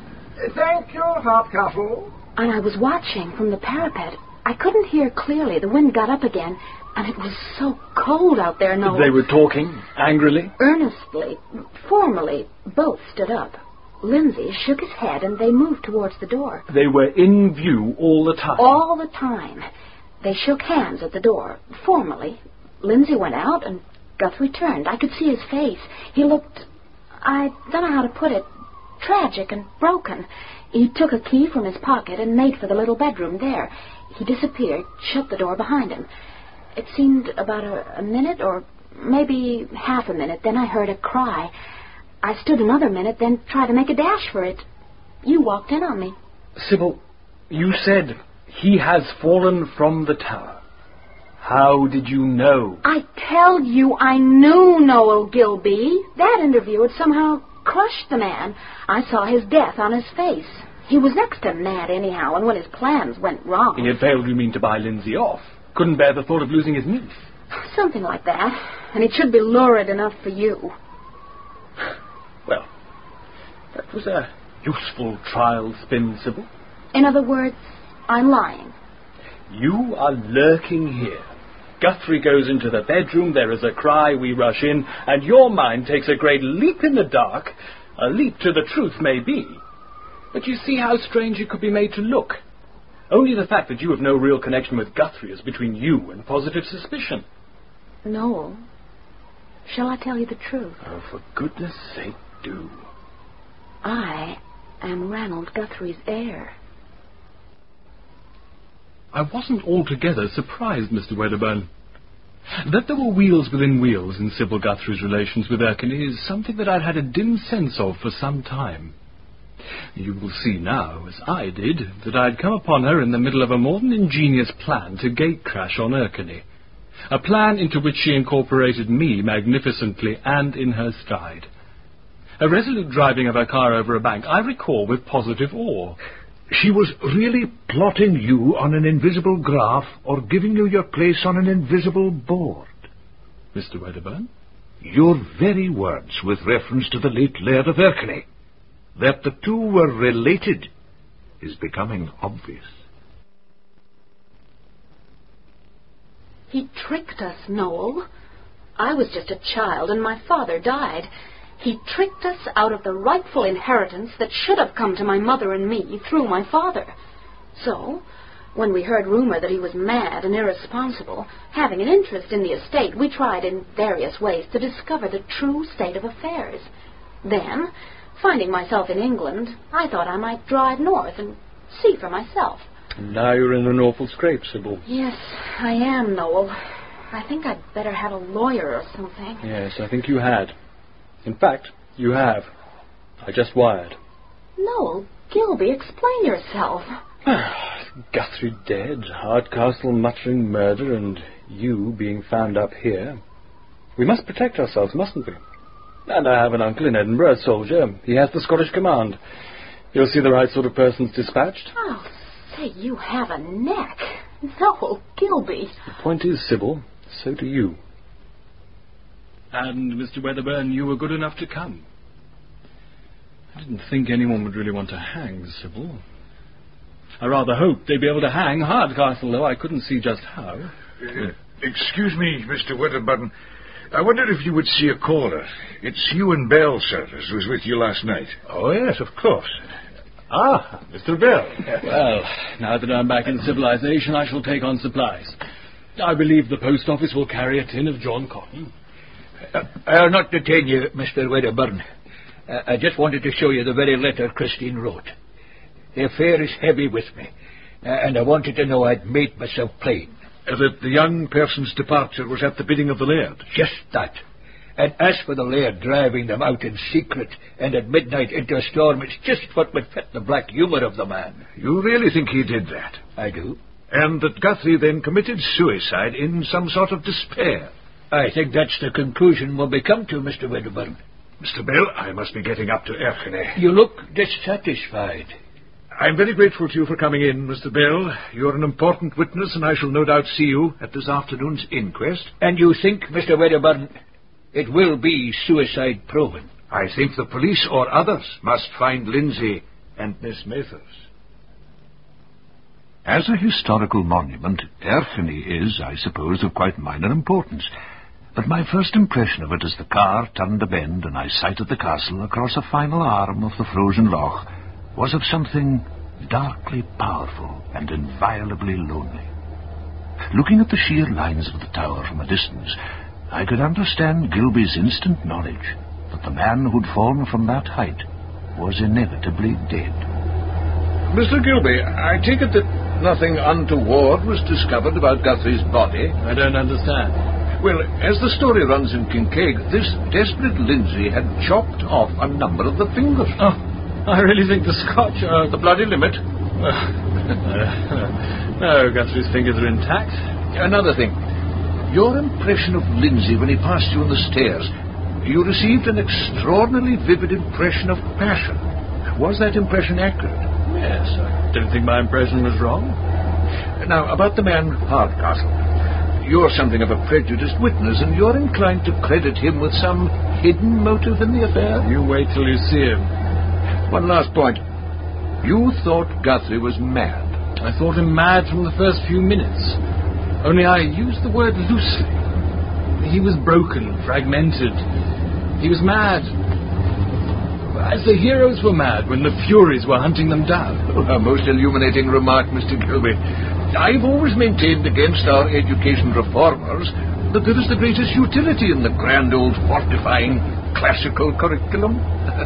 Thank you, Hardcastle. And I was watching from the parapet. I couldn't hear clearly. The wind got up again, and it was so cold out there, Noel. They were talking, angrily? Earnestly, formally, both stood up. Lindsay shook his head, and they moved towards the door. They were in view all the time? All the time. They shook hands at the door, formally. Lindsay went out, and Guthrie turned. I could see his face. He looked... I don't know how to put it. tragic and broken. He took a key from his pocket and made for the little bedroom there. He disappeared, shut the door behind him. It seemed about a minute or maybe half a minute. Then I heard a cry. I stood another minute, then tried to make a dash for it. You walked in on me. Sybil, you said he has fallen from the tower. How did you know? I tell you, I knew Noel Gilby. That interview had somehow crushed the man. I saw his death on his face. He was next to mad anyhow, and when his plans went wrong... He had failed, you mean, to buy Lindsay off. Couldn't bear the thought of losing his niece. Something like that. And it should be lurid enough for you. Well, that was a useful trial spin, Sybil. In other words, I'm lying. You are lurking here. Guthrie goes into the bedroom, there is a cry, we rush in, and your mind takes a great leap in the dark. A leap to the truth, maybe. But you see how strange it could be made to look. Only the fact that you have no real connection with Guthrie is between you and positive suspicion. Noel, shall I tell you the truth? Oh, for goodness sake, do. I am Ranald Guthrie's heir. I wasn't altogether surprised, Mr. Wedderburn. That there were wheels within wheels in Sybil Guthrie's relations with Erskine is something that I'd had a dim sense of for some time. You will see now, as I did, that I'd come upon her in the middle of a more than ingenious plan to gate-crash on Erskine. A plan into which she incorporated me magnificently and in her stride. A resolute driving of her car over a bank I recall with positive awe. She was really plotting you on an invisible graph or giving you your place on an invisible board. Mr. Wedderburn? Your very words with reference to the late Laird of Erskine. That the two were related is becoming obvious. He tricked us, Noel. I was just a child and my father died. He tricked us out of the rightful inheritance that should have come to my mother and me through my father. So, when we heard rumor that he was mad and irresponsible, having an interest in the estate, we tried in various ways to discover the true state of affairs. Then, finding myself in England, I thought I might drive north and see for myself. And now you're in an awful scrape, Sybil. Yes, I am, Noel. I think I'd better have a lawyer or something. Yes, I think you had. In fact, you have. I just wired. Noel Gilby, explain yourself. Guthrie dead, Hardcastle muttering murder, and you being found up here. We must protect ourselves, mustn't we? And I have an uncle in Edinburgh, a soldier. He has the Scottish command. You'll see the right sort of persons dispatched. Oh, say, you have a neck. Noel Gilby. The point is, Sybil, so do you. And, Mr. Wedderburn, you were good enough to come. I didn't think anyone would really want to hang Sybil. I rather hoped they'd be able to hang Hardcastle, though I couldn't see just how. Excuse me, Mr. Wedderburn. I wonder if you would see a caller. It's Ewan Bell, sir, as was with you last night. Oh, yes, of course. Ah, Mr. Bell. Well, now that I'm back in civilization, I shall take on supplies. I believe the post office will carry a tin of John Cotton. I'll not detain you, Mr. Wedderburn. I just wanted to show you the very letter Christine wrote. The affair is heavy with me, and I wanted to know I'd made myself plain. That the young person's departure was at the bidding of the Laird? Just that. And as for the Laird driving them out in secret and at midnight into a storm, it's just what would fit the black humour of the man. You really think he did that? I do. And that Guthrie then committed suicide in some sort of despair? I think that's the conclusion we'll be come to, Mr. Wedderburn. Mr. Bell, I must be getting up to Erskine. You look dissatisfied. I'm very grateful to you for coming in, Mr. Bell. You're an important witness, and I shall no doubt see you at this afternoon's inquest. And you think, Mr. Wedderburn, it will be suicide proven? I think the police or others must find Lindsay and Miss Mathers. As a historical monument, Erskine is, I suppose, of quite minor importance. But my first impression of it as the car turned a bend and I sighted the castle across a final arm of the frozen loch was of something darkly powerful and inviolably lonely. Looking at the sheer lines of the tower from a distance, I could understand Gilby's instant knowledge that the man who'd fallen from that height was inevitably dead. Mr. Gilby, I take it that nothing untoward was discovered about Guthrie's body? I don't understand. Well, as the story runs in Kincaid, this desperate Lindsay had chopped off a number of the fingers. Oh, I really think the Scotch are... The bloody limit. No, Guthrie's fingers are intact. Another thing. Your impression of Lindsay when he passed you on the stairs, you received an extraordinarily vivid impression of passion. Was that impression accurate? Yes, I don't think my impression was wrong. Now, about the man Hardcastle. You're something of a prejudiced witness, and you're inclined to credit him with some hidden motive in the affair. You wait till you see him. One last point. You thought Guthrie was mad. I thought him mad from the first few minutes. Only I used the word loosely. He was broken, fragmented. He was mad. As the heroes were mad when the Furies were hunting them down. Oh, a most illuminating remark, Mr. Gilby. I've always maintained against our education reformers that there is the greatest utility in the grand old fortifying classical curriculum.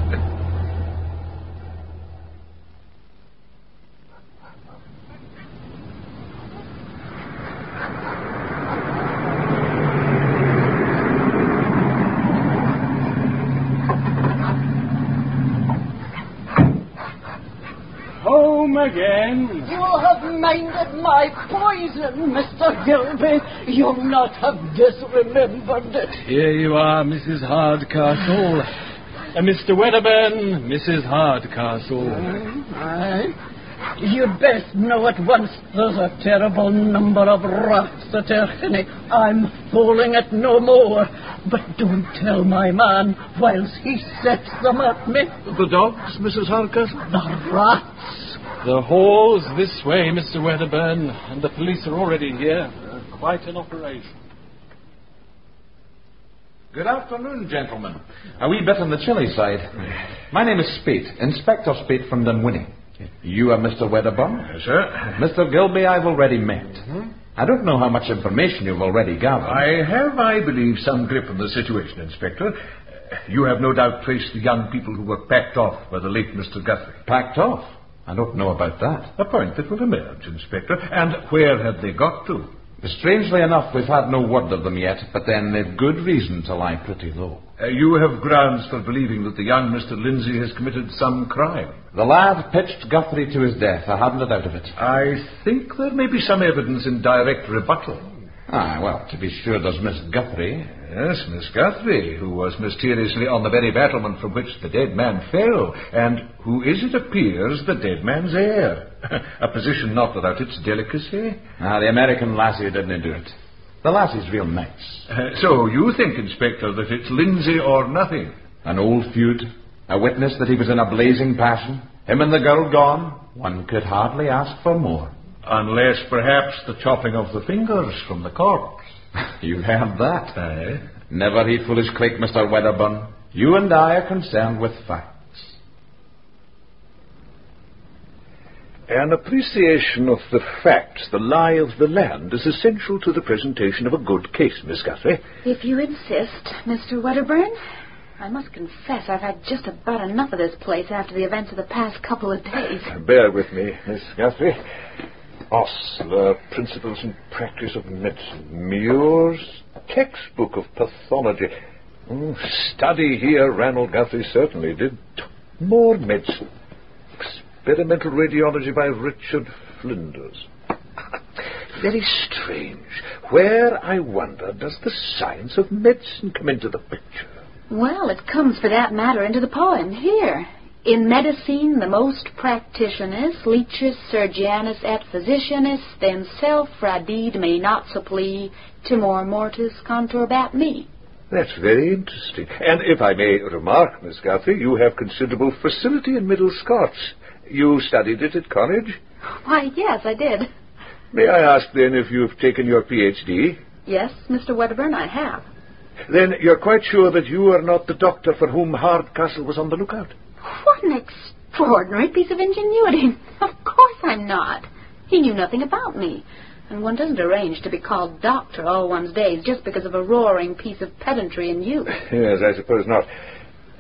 Again. You have minded my poison, Mr. Gilby. You'll not have disremembered it. Here you are, Mrs. Hardcastle. Mr. Wedderburn, Mrs. Hardcastle. Aye. You'd best know at once there's a terrible number of rats at Erchenny. I'm fooling it no more. But don't tell my man whilst he sets them at me. The dogs, Mrs. Hardcastle? The rats. The hall's this way, Mr. Wedderburn, and the police are already here. Quite an operation. Good afternoon, gentlemen. A wee bit on the chilly side. My name is Spate, Inspector Spate from Dunwinnie. You are Mr. Wedderburn? Yes, sir. Mr. Gilby I've already met. I don't know how much information you've already gathered. I have, I believe, some grip on the situation, Inspector. You have no doubt traced the young people who were packed off by the late Mr. Guthrie. Packed off? I don't know about that. A point that will emerge, Inspector. And where had they got to? Strangely enough, we've had no word of them yet, but then they've good reason to lie pretty low. You have grounds for believing that the young Mr. Lindsay has committed some crime. The lad pitched Guthrie to his death. I hadn't a doubt of it. I think there may be some evidence in direct rebuttal. Ah, well, to be sure there's Miss Guthrie. Yes, Miss Guthrie, who was mysteriously on the very battlement from which the dead man fell, and who is, it appears, the dead man's heir. A position not without its delicacy. Ah, the American lassie didn't do it. The lassie's real nice. So you think, Inspector, that it's Lindsay or nothing? An old feud, a witness that he was in a blazing passion, him and the girl gone. One could hardly ask for more. Unless, perhaps, the chopping of the fingers from the corpse. You heard that? Aye. Never heed foolish click, Mr. Wedderburn. You and I are concerned with facts. An appreciation of the facts, the lie of the land, is essential to the presentation of a good case, Miss Guthrie. If you insist, Mr. Wedderburn. I must confess I've had just about enough of this place after the events of the past couple of days. Bear with me, Miss Guthrie. Osler, Principles and Practice of Medicine. Muir's Textbook of Pathology. Study here, Ranald Guthrie certainly did. More medicine. Experimental Radiology by Richard Flinders. Very strange. Where, I wonder, does the science of medicine come into the picture? Well, it comes, for that matter, into the poem here. In medicine, the most practitioners, leeches, surgeonus et physicianus, themself radid may not supply, timor mortis conturbat me. That's very interesting. And if I may remark, Miss Guthrie, you have considerable facility in Middle Scots. You studied it at college? Why, yes, I did. May I ask, then, if you've taken your Ph.D.? Yes, Mr. Wedderburn, I have. Then you're quite sure that you are not the doctor for whom Hardcastle was on the lookout? What an extraordinary piece of ingenuity. Of course I'm not. He knew nothing about me. And one doesn't arrange to be called doctor all one's days just because of a roaring piece of pedantry in youth. Yes, I suppose not.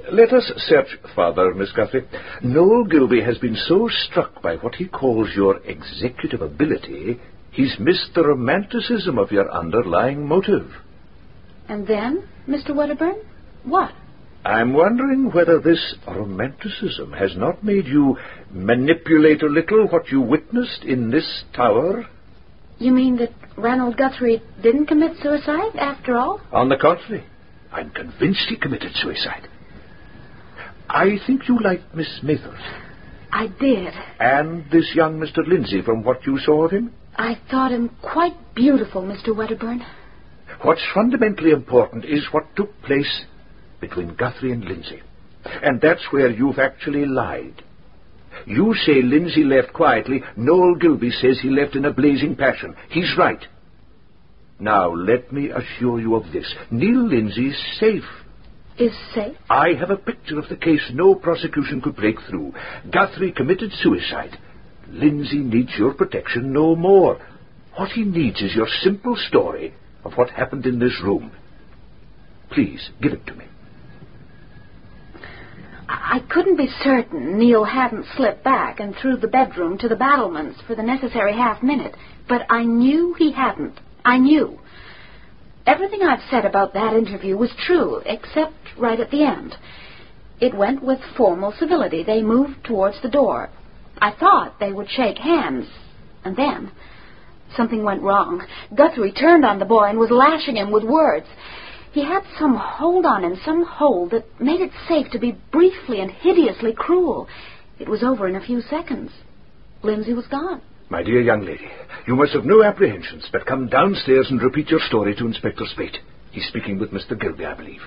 Let us search further, Miss Guthrie. Noel Gilby has been so struck by what he calls your executive ability, he's missed the romanticism of your underlying motive. And then, Mr. Wedderburn? What? I'm wondering whether this romanticism has not made you manipulate a little what you witnessed in this tower. You mean that Ranald Guthrie didn't commit suicide, after all? On the contrary, I'm convinced he committed suicide. I think you liked Miss Mathers. I did. And this young Mr. Lindsay, from what you saw of him? I thought him quite beautiful, Mr. Wedderburn. What's fundamentally important is what took place between Guthrie and Lindsay. And that's where you've actually lied. You say Lindsay left quietly. Noel Gilby says he left in a blazing passion. He's right. Now, let me assure you of this. Neil Lindsay's safe. Is safe? I have a picture of the case no prosecution could break through. Guthrie committed suicide. Lindsay needs your protection no more. What he needs is your simple story of what happened in this room. Please, give it to me. I couldn't be certain Neil hadn't slipped back and through the bedroom to the battlements for the necessary half-minute, but I knew he hadn't. I knew. Everything I've said about that interview was true, except right at the end. It went with formal civility. They moved towards the door. I thought they would shake hands, and then something went wrong. Guthrie turned on the boy and was lashing him with words. He had some hold on him, some hold that made it safe to be briefly and hideously cruel. It was over in a few seconds. Lindsay was gone. My dear young lady, you must have no apprehensions, but come downstairs and repeat your story to Inspector Spate. He's speaking with Mr. Gilby, I believe.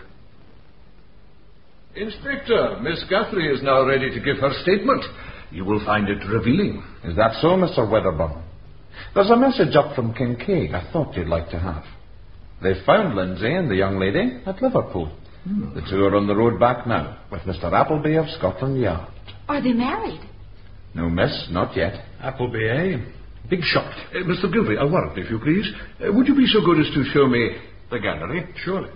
Inspector, Miss Guthrie is now ready to give her statement. You will find it revealing. Is that so, Mr. Wedderburn? There's a message up from Kincaid I thought you'd like to have. They found Lindsay and the young lady at Liverpool. The two are on the road back now, with Mr. Appleby of Scotland Yard. Are they married? No, miss, not yet. Appleby, eh? Big shot. Mr. Gilby, a word, if you please. Would you be so good as to show me the gallery? Surely.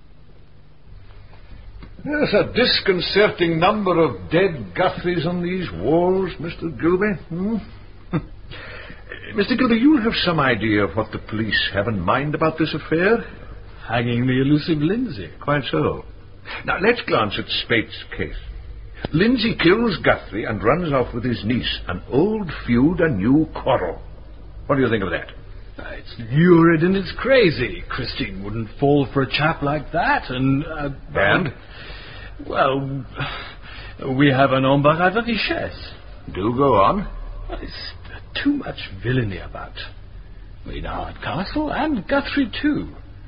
There's a disconcerting number of dead Guthries on these walls, Mr. Gilby. Mr. Gilby, you have some idea of what the police have in mind about this affair? Hanging the elusive Lindsay. Quite so. Now, let's glance at Spate's case. Lindsay kills Guthrie and runs off with his niece. An old feud, a new quarrel. What do you think of that? It's lurid and it's crazy. Christine wouldn't fall for a chap like that, and... Well, we have an embarras de richesse. Do go on. It's too much villainy about. In Hardcastle, and Guthrie too.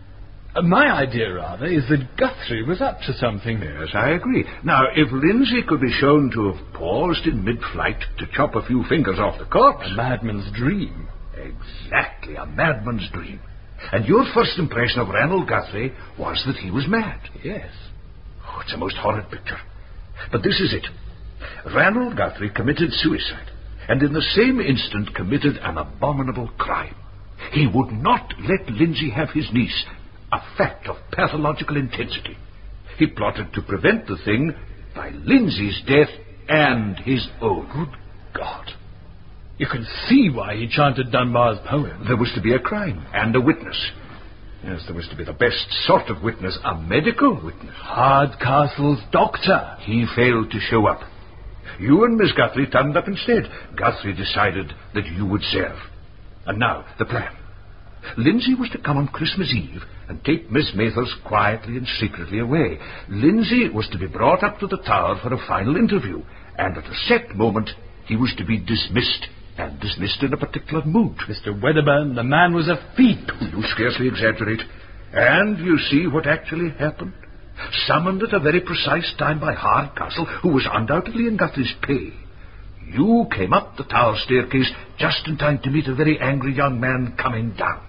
My idea, rather, is that Guthrie was up to something. Yes, I agree. Now, if Lindsay could be shown to have paused in mid-flight to chop a few fingers off the corpse... A madman's dream. Exactly, a madman's dream. And your first impression of Ranald Guthrie was that he was mad. Yes. Oh, it's a most horrid picture. But this is it. Ranald Guthrie committed suicide, and in the same instant committed an abominable crime. He would not let Lindsay have his niece, a fact of pathological intensity. He plotted to prevent the thing by Lindsay's death and his own. Good God. You can see why he chanted Dunbar's poem. There was to be a crime and a witness. Yes, there was to be the best sort of witness, a medical witness. Hardcastle's doctor. He failed to show up. You and Miss Guthrie turned up instead. Guthrie decided that you would serve. And now, the plan. Lindsay was to come on Christmas Eve and take Miss Mathers quietly and secretly away. Lindsay was to be brought up to the tower for a final interview, and at a set moment he was to be dismissed, and dismissed in a particular mood. Mr. Wedderburn, the man was a thief. You scarcely exaggerate. And you see what actually happened? Summoned at a very precise time by Hardcastle, who was undoubtedly in Guthrie's pay. You came up the tower staircase just in time to meet a very angry young man coming down.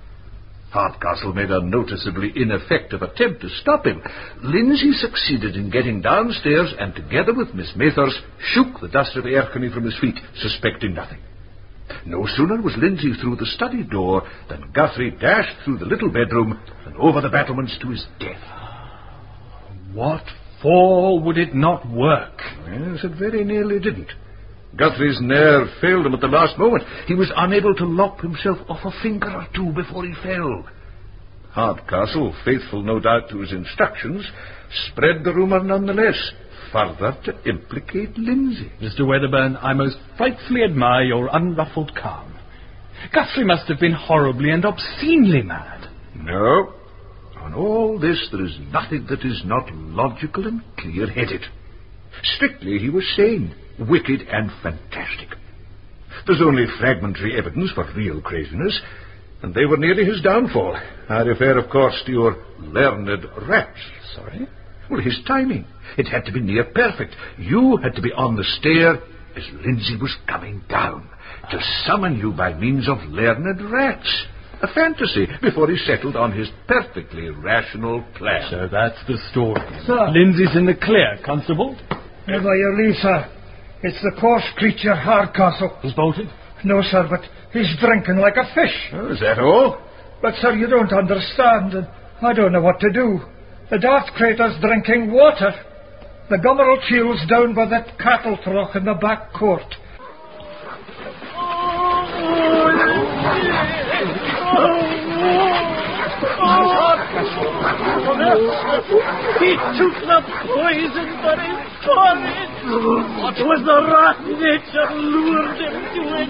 Hardcastle made a noticeably ineffective attempt to stop him. Lindsay succeeded in getting downstairs and, together with Miss Mathers, shook the dust of Erskine from his feet, suspecting nothing. No sooner was Lindsay through the study door than Guthrie dashed through the little bedroom and over the battlements to his death. What For would it not work? Yes, it very nearly didn't. Guthrie's nerve failed him at the last moment. He was unable to lop himself off a finger or two before he fell. Hardcastle, faithful no doubt to his instructions, spread the rumour nonetheless, further to implicate Lindsay. Mr. Wedderburn, I most frightfully admire your unruffled calm. Guthrie must have been horribly and obscenely mad. No. On all this there is nothing that is not logical and clear-headed. Strictly he was sane, wicked and fantastic. There's only fragmentary evidence for real craziness, and they were nearly his downfall. I refer, of course, to your learned rats. Sorry? Well, his timing. It had to be near perfect. You had to be on the stair as Lindsay was coming down, to summon you by means of learned rats. A fantasy before he settled on his perfectly rational plan. So that's the story. Sir. Lindsay's in the clear, Constable. Never you leave, sir. It's the coarse creature Hardcastle. He's bolted? No, sir, but he's drinking like a fish. Oh, is that all? But, sir, you don't understand, and I don't know what to do. The daft crater's drinking water. The Gomeril Chill's down by that cattle trough in the back court. He took the poison for his torment. What was the rat nature lured him to it?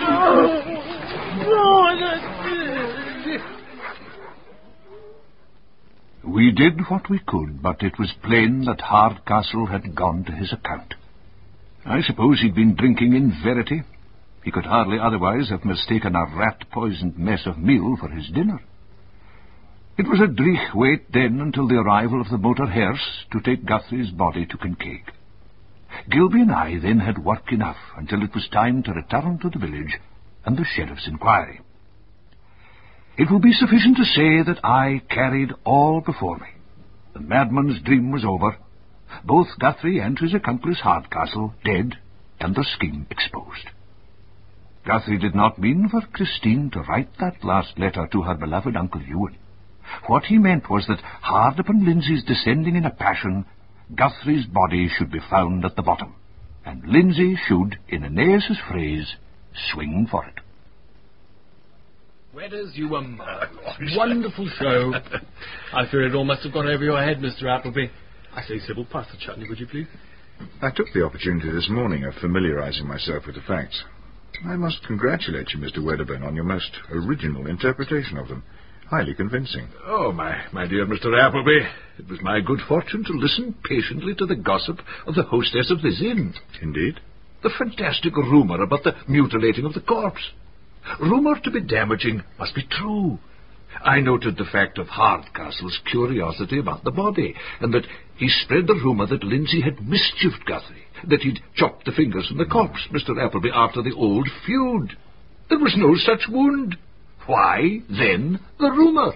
We did what we could, but it was plain that Hardcastle had gone to his account. I suppose he'd been drinking in verity. He could hardly otherwise have mistaken a rat-poisoned mess of meal for his dinner. It was a dreich wait then until the arrival of the motor hearse to take Guthrie's body to Kincaig. Gilby and I then had work enough until it was time to return to the village and the sheriff's inquiry. It will be sufficient to say that I carried all before me. The madman's dream was over, both Guthrie and his accomplice Hardcastle dead, and the scheme exposed. Guthrie did not mean for Christine to write that last letter to her beloved Uncle Ewan. What he meant was that, hard upon Lindsay's descending in a passion, Guthrie's body should be found at the bottom, and Lindsay should, in Aeneas's phrase, swing for it. Wedders, you were marvellous. Wonderful show. I fear it all must have gone over your head, Mr. Appleby. I say, Sybil, pass the chutney, would you please? I took the opportunity this morning of familiarising myself with the facts. I must congratulate you, Mr. Wedderburn, on your most original interpretation of them. Highly convincing. Oh, my dear Mr. Appleby, it was my good fortune to listen patiently to the gossip of the hostess of this inn. Indeed? The fantastic rumour about the mutilating of the corpse. Rumour to be damaging must be true. I noted the fact of Hardcastle's curiosity about the body, and that he spread the rumour that Lindsay had mischieved Guthrie, that he'd chopped the fingers from the corpse, Mr. Appleby, after the old feud. There was no such wound. Why, then, the rumour?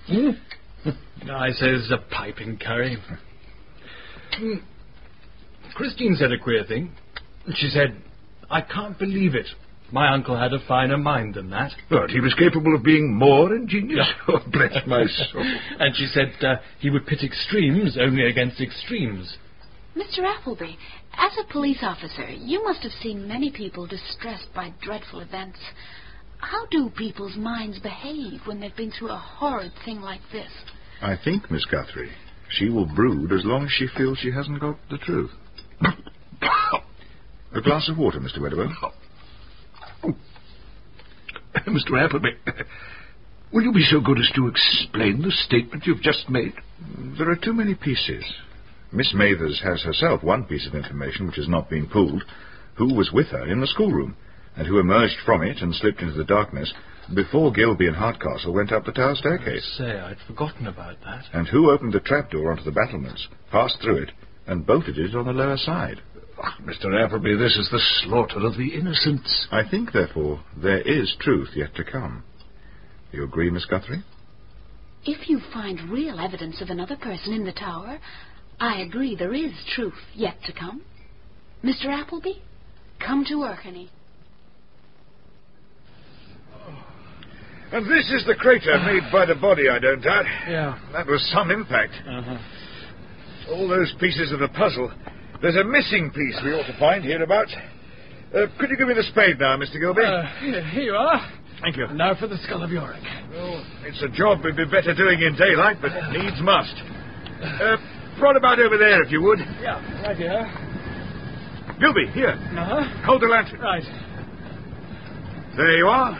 I says a piping curry. Christine said a queer thing. She said, I can't believe it. My uncle had a finer mind than that. But he was capable of being more ingenious. Oh, bless my soul. And she said he would pit extremes only against extremes. Mr. Appleby, as a police officer, you must have seen many people distressed by dreadful events. How do people's minds behave when they've been through a horrid thing like this? I think, Miss Guthrie, she will brood as long as she feels she hasn't got the truth. A glass of water, Mr. Wedderburn. Mr. Appleby, will you be so good as to explain the statement you've just made? There are too many pieces. Miss Mathers has herself one piece of information which has not been pulled. Who was with her in the schoolroom, and who emerged from it and slipped into the darkness before Gilby and Hardcastle went up the tower staircase. I say, I'd forgotten about that. And who opened the trapdoor onto the battlements, passed through it, and bolted it on the lower side. Mr. Appleby, this is the slaughter of the innocents. I think, therefore, there is truth yet to come. You agree, Miss Guthrie? If you find real evidence of another person in the tower, I agree there is truth yet to come. Mr. Appleby, come to work, honey. And this is the crater made by the body, I don't doubt. Yeah. That was some impact. All those pieces of the puzzle. There's a missing piece we ought to find hereabouts. Could you give me the spade now, Mr. Gilby? Here you are. Thank you. Now for the skull of Yorick. Oh, it's a job we'd be better doing in daylight, but needs must. Prod about over there, if you would. Yeah, right here. Gilby, here. Uh-huh. Hold the lantern. Right. There you are.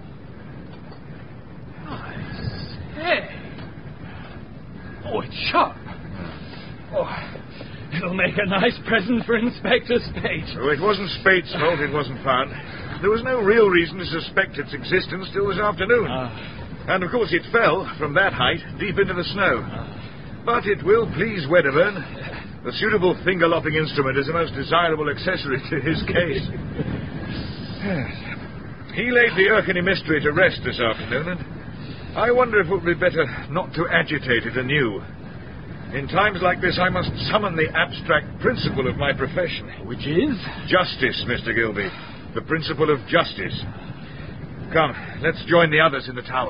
Hey. Oh, it's sharp. Oh, it'll make a nice present for Inspector Spade. Oh, it wasn't Spade's fault it wasn't found. There was no real reason to suspect its existence till this afternoon. And, of course, it fell from that height deep into the snow. But it will please Wedderburn. A suitable finger-lopping instrument is the most desirable accessory to his case. He laid the Erskine mystery to rest this afternoon, and I wonder if it would be better not to agitate it anew. In times like this, I must summon the abstract principle of my profession. Which is? Justice, Mr. Gilby. The principle of justice. Come, let's join the others in the tower.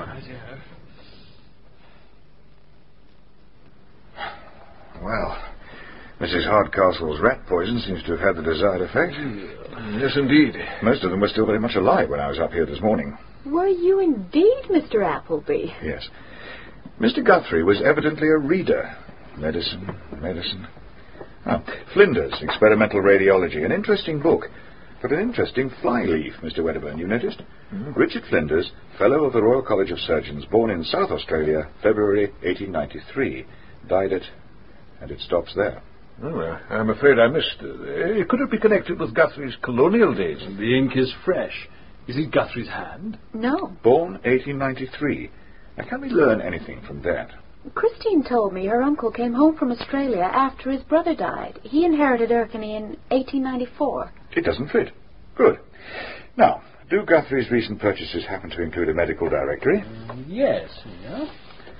Well, Mrs. Hardcastle's rat poison seems to have had the desired effect. Yes, indeed. Most of them were still very much alive when I was up here this morning. Were you indeed, Mr. Appleby? Yes. Mr. Guthrie was evidently a reader. Medicine. Flinders, Experimental Radiology. An interesting book. But an interesting flyleaf, Mr. Wedderburn, you noticed? Richard Flinders, Fellow of the Royal College of Surgeons, born in South Australia, February 1893. Died at... and it stops there. Oh, I'm afraid I missed. Could it be connected with Guthrie's colonial days? The ink is fresh. Is it Guthrie's hand? No. Born 1893. Now, can we learn anything from that? Christine told me her uncle came home from Australia after his brother died. He inherited Erskine in 1894. It doesn't fit. Good. Now, do Guthrie's recent purchases happen to include a medical directory? Yes, yeah.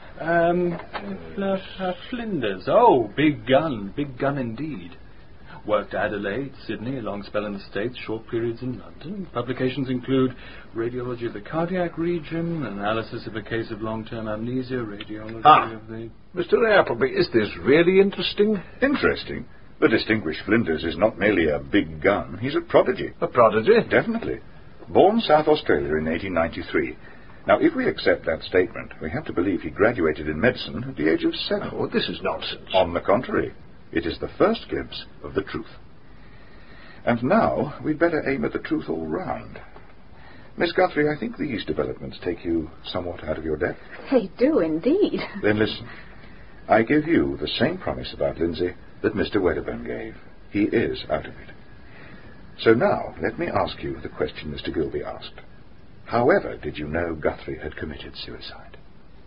Flinders. Oh, big gun indeed. Worked Adelaide, Sydney, a long spell in the States, short periods in London. Publications include radiology of the cardiac region, analysis of a case of long-term amnesia, radiology of the... Mr. Appleby, is this really interesting? Interesting? The distinguished Flinders is not merely a big gun, he's a prodigy. A prodigy? Definitely. Born South Australia in 1893. Now, if we accept that statement, we have to believe he graduated in medicine at the age of 7. Oh, this is nonsense. On the contrary, it is the first glimpse of the truth. And now, we'd better aim at the truth all round. Miss Guthrie, I think these developments take you somewhat out of your depth. They do, indeed. Then listen. I give you the same promise about Lindsay that Mr. Wedderburn gave. He is out of it. So now, let me ask you the question Mr. Gilby asked. However did you know Guthrie had committed suicide?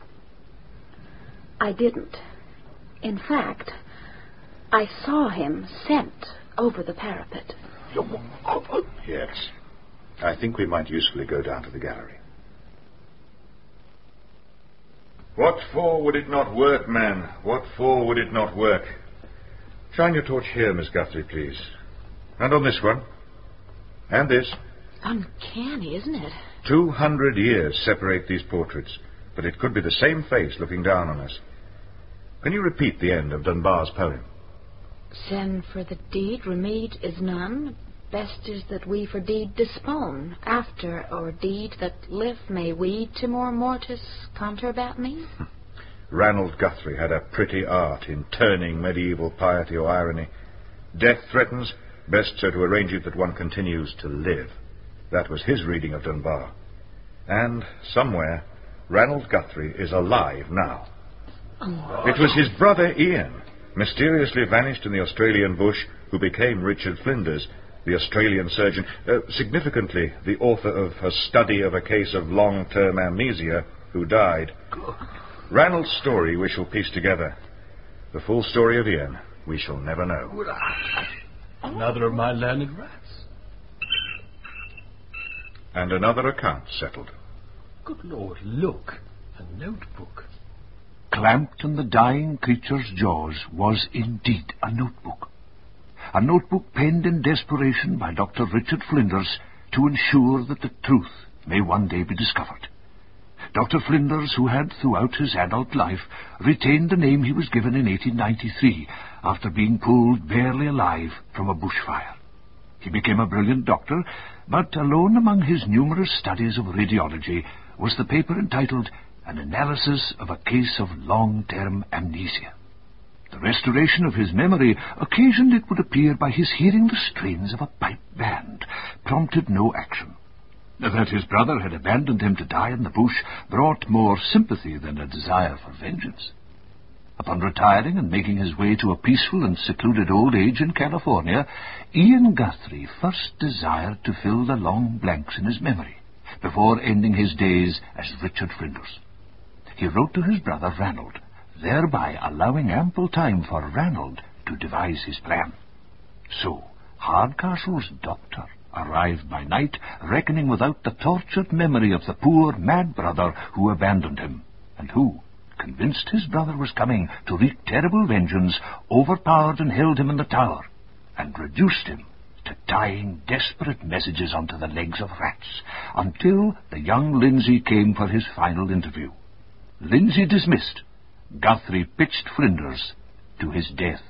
I didn't. In fact, I saw him sent over the parapet. Yes. I think we might usefully go down to the gallery. What for would it not work, man? What for would it not work? Shine your torch here, Miss Guthrie, please. And on this one. And this. Uncanny, isn't it? 200 years separate these portraits, but it could be the same face looking down on us. Can you repeat the end of Dunbar's poem? Then for the deed remede is none. Best is that we for deed dispone. After our deed that live may we timor mortis conturbat me. Ranald Guthrie had a pretty art in turning medieval piety or irony. Death threatens, best so to arrange it that one continues to live. That was his reading of Dunbar. And, somewhere, Ranald Guthrie is alive now. It was his brother Ian, mysteriously vanished in the Australian bush, who became Richard Flinders, the Australian surgeon, significantly the author of A Study of a Case of Long-Term Amnesia, who died. Ranald's story we shall piece together. The full story of Ian we shall never know. Another of my learned rats. And another account settled. Good Lord, look. A notebook. Clamped in the dying creature's jaws was indeed a notebook. A notebook penned in desperation by Dr. Richard Flinders to ensure that the truth may one day be discovered. Dr. Flinders, who had, throughout his adult life, retained the name he was given in 1893 after being pulled barely alive from a bushfire. He became a brilliant doctor, but alone among his numerous studies of radiology was the paper entitled An Analysis of a Case of Long-Term Amnesia. The restoration of his memory, occasioned, it would appear, by his hearing the strains of a pipe band, prompted no action. That his brother had abandoned him to die in the bush brought more sympathy than a desire for vengeance. Upon retiring and making his way to a peaceful and secluded old age in California, Ian Guthrie first desired to fill the long blanks in his memory, before ending his days as Richard Flinders. He wrote to his brother Ranald, thereby allowing ample time for Ranald to devise his plan. So, Hardcastle's doctor arrived by night, reckoning without the tortured memory of the poor mad brother who abandoned him, and who, convinced his brother was coming to wreak terrible vengeance, overpowered and held him in the tower, and reduced him to tying desperate messages onto the legs of rats, until the young Lindsay came for his final interview. Lindsay dismissed, Guthrie pitched Flinders to his death.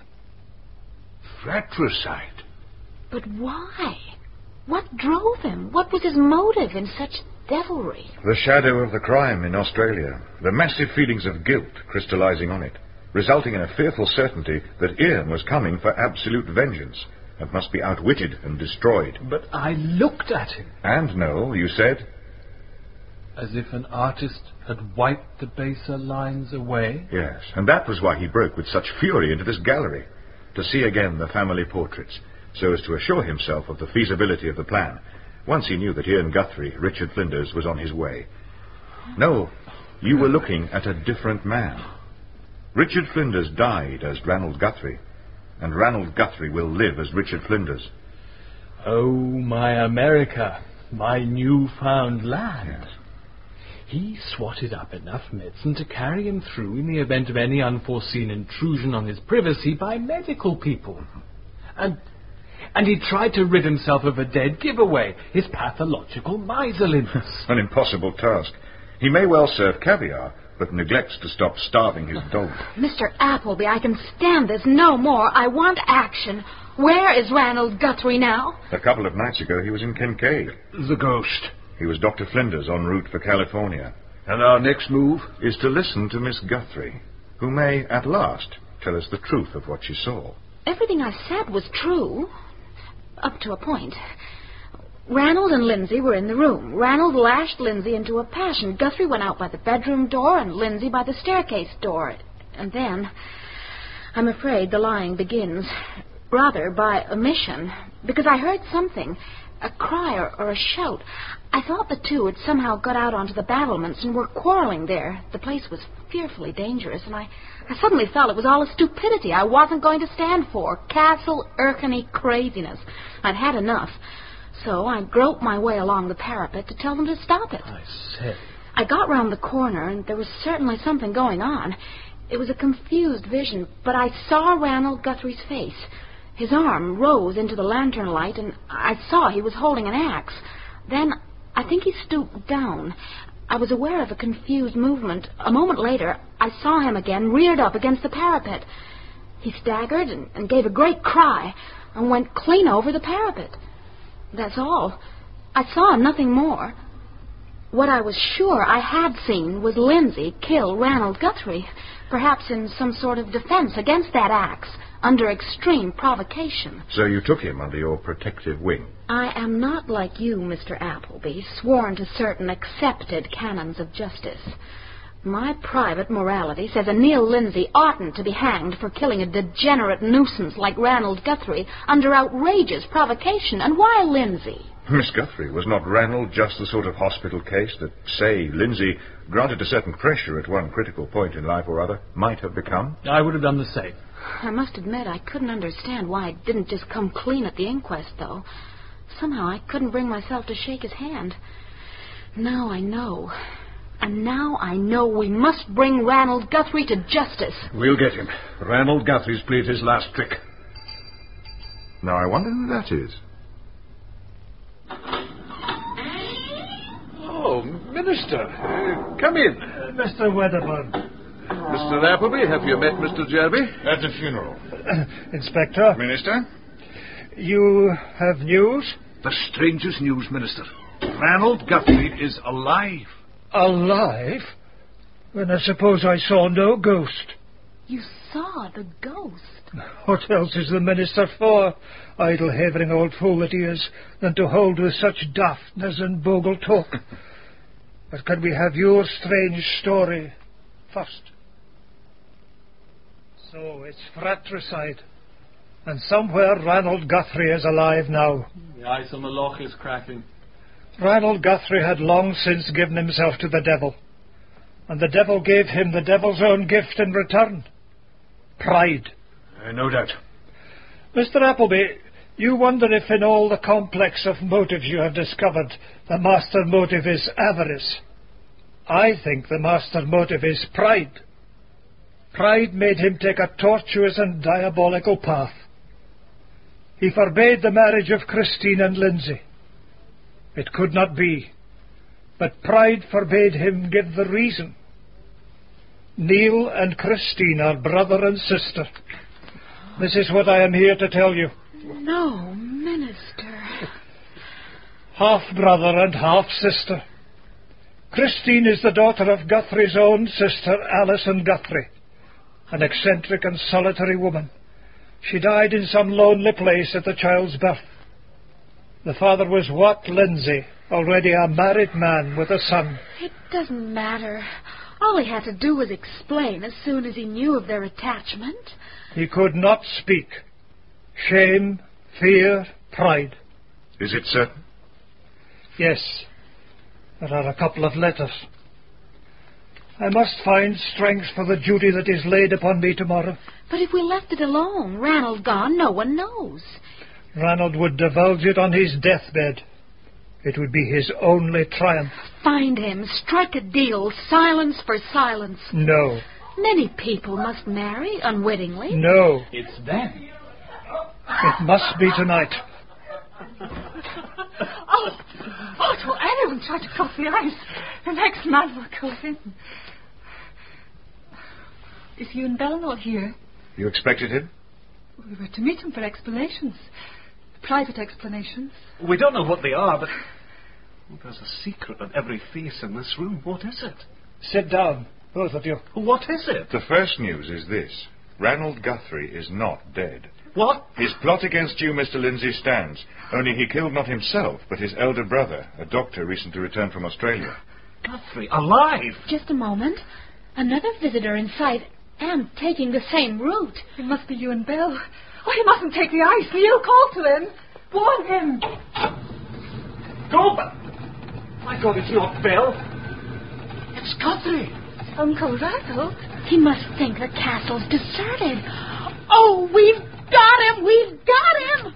Fratricide? But why? What drove him? What was his motive in such devilry? The shadow of the crime in Australia, the massive feelings of guilt crystallizing on it, resulting in a fearful certainty that Ian was coming for absolute vengeance and must be outwitted and destroyed. But I looked at him. And Noel, you said? As if an artist had wiped the baser lines away? Yes, and that was why he broke with such fury into this gallery, to see again the family portraits, so as to assure himself of the feasibility of the plan, once he knew that Ian Guthrie, Richard Flinders, was on his way. No, you were looking at a different man. Richard Flinders died as Ranald Guthrie, and Ranald Guthrie will live as Richard Flinders. Oh, my America, my newfound land. Yes. He swatted up enough medicine to carry him through in the event of any unforeseen intrusion on his privacy by medical people. And he tried to rid himself of a dead giveaway, his pathological miserliness. An impossible task. He may well serve caviar, but neglects to stop starving his dog. Mr. Appleby, I can stand this no more. I want action. Where is Ranald Guthrie now? A couple of nights ago he was in Kincaid. The ghost. He was Dr. Flinders en route for California. And our next move? Is to listen to Miss Guthrie, who may, at last, tell us the truth of what she saw. Everything I said was true. Up to a point. Ranald and Lindsay were in the room. Ranald lashed Lindsay into a passion. Guthrie went out by the bedroom door and Lindsay by the staircase door. And then, I'm afraid the lying begins. Rather, by omission. Because I heard something. A cry or a shout. I thought the two had somehow got out onto the battlements and were quarreling there. The place was fearfully dangerous, and I suddenly felt it was all a stupidity I wasn't going to stand for. Castle Erkany craziness. I'd had enough. So I groped my way along the parapet to tell them to stop it. I say. I got round the corner, and there was certainly something going on. It was a confused vision, but I saw Ranald Guthrie's face. His arm rose into the lantern light, and I saw he was holding an axe. Then I think he stooped down. I was aware of a confused movement. A moment later, I saw him again, reared up against the parapet. He staggered and gave a great cry and went clean over the parapet. That's all. I saw nothing more. What I was sure I had seen was Lindsay kill Ranald Guthrie, perhaps in some sort of defense against that axe, under extreme provocation. So you took him under your protective wing? I am not like you, Mr. Appleby, sworn to certain accepted canons of justice. My private morality says a Neil Lindsay oughtn't to be hanged for killing a degenerate nuisance like Ranald Guthrie under outrageous provocation. And why Lindsay? Miss Guthrie, was not Ranald just the sort of hospital case that, say, Lindsay, granted a certain pressure at one critical point in life or other, might have become? I would have done the same. I must admit I couldn't understand why I didn't just come clean at the inquest, though. Somehow I couldn't bring myself to shake his hand. Now I know. And now I know we must bring Ranald Guthrie to justice. We'll get him. Ranald Guthrie's played his last trick. Now I wonder who that is. Oh, Minister, come in. Mr. Wedderburn. Mr. Appleby, have you met Mr. Jerby? At the funeral. Inspector. Minister? You have news? The strangest news, Minister. Ranald Guthrie is alive. Alive? Then I suppose I saw no ghost. You saw the ghost? What else is the minister for, idle havering old fool that he is, than to hold with such daftness and bogle talk? But can we have your strange story first? So it's fratricide, and somewhere Ranald Guthrie is alive now. The ice on the loch is cracking. Ranald Guthrie had long since given himself to the devil, and the devil gave him the devil's own gift in return. Pride. No doubt. Mr. Appleby, you wonder if in all the complex of motives you have discovered, the master motive is avarice. I think the master motive is pride. Pride made him take a tortuous and diabolical path. He forbade the marriage of Christine and Lindsay. It could not be, but pride forbade him give the reason. Neil and Christine are brother and sister. This is what I am here to tell you. No, Minister. Half-brother and half-sister. Christine is the daughter of Guthrie's own sister, Alison Guthrie, an eccentric and solitary woman. She died in some lonely place at the child's birth. The father was Wat Lindsay, already a married man with a son. It doesn't matter. All he had to do was explain as soon as he knew of their attachment. He could not speak. Shame, fear, pride. Is it certain? Yes. There are a couple of letters. I must find strength for the duty that is laid upon me tomorrow. But if we left it alone, Ranald gone, no one knows. Ranald would divulge it on his deathbed. It would be his only triumph. Find him, strike a deal, silence for silence. No. Many people must marry unwittingly. No. It's them. It must be tonight. Don't anyone try to cross the ice. The next man will go in. Is you and Bell not here? You expected him? We were to meet him for explanations. Private explanations. We don't know what they are, but there's a secret on every face in this room. What is it? Sit down, both of you. What is it? The first news is this. Ranald Guthrie is not dead. What? His plot against you, Mr. Lindsay, stands. Only he killed not himself, but his elder brother, a doctor recently returned from Australia. Guthrie, alive? Just a moment. Another visitor in sight, and taking the same route. It must be you and Bell. Oh, he mustn't take the ice. Neil, call to him. Warn him. Go back. My God, it's not Bell. It's Guthrie. Uncle Ranald. He must think the castle's deserted. Oh, we've got him! We've got him!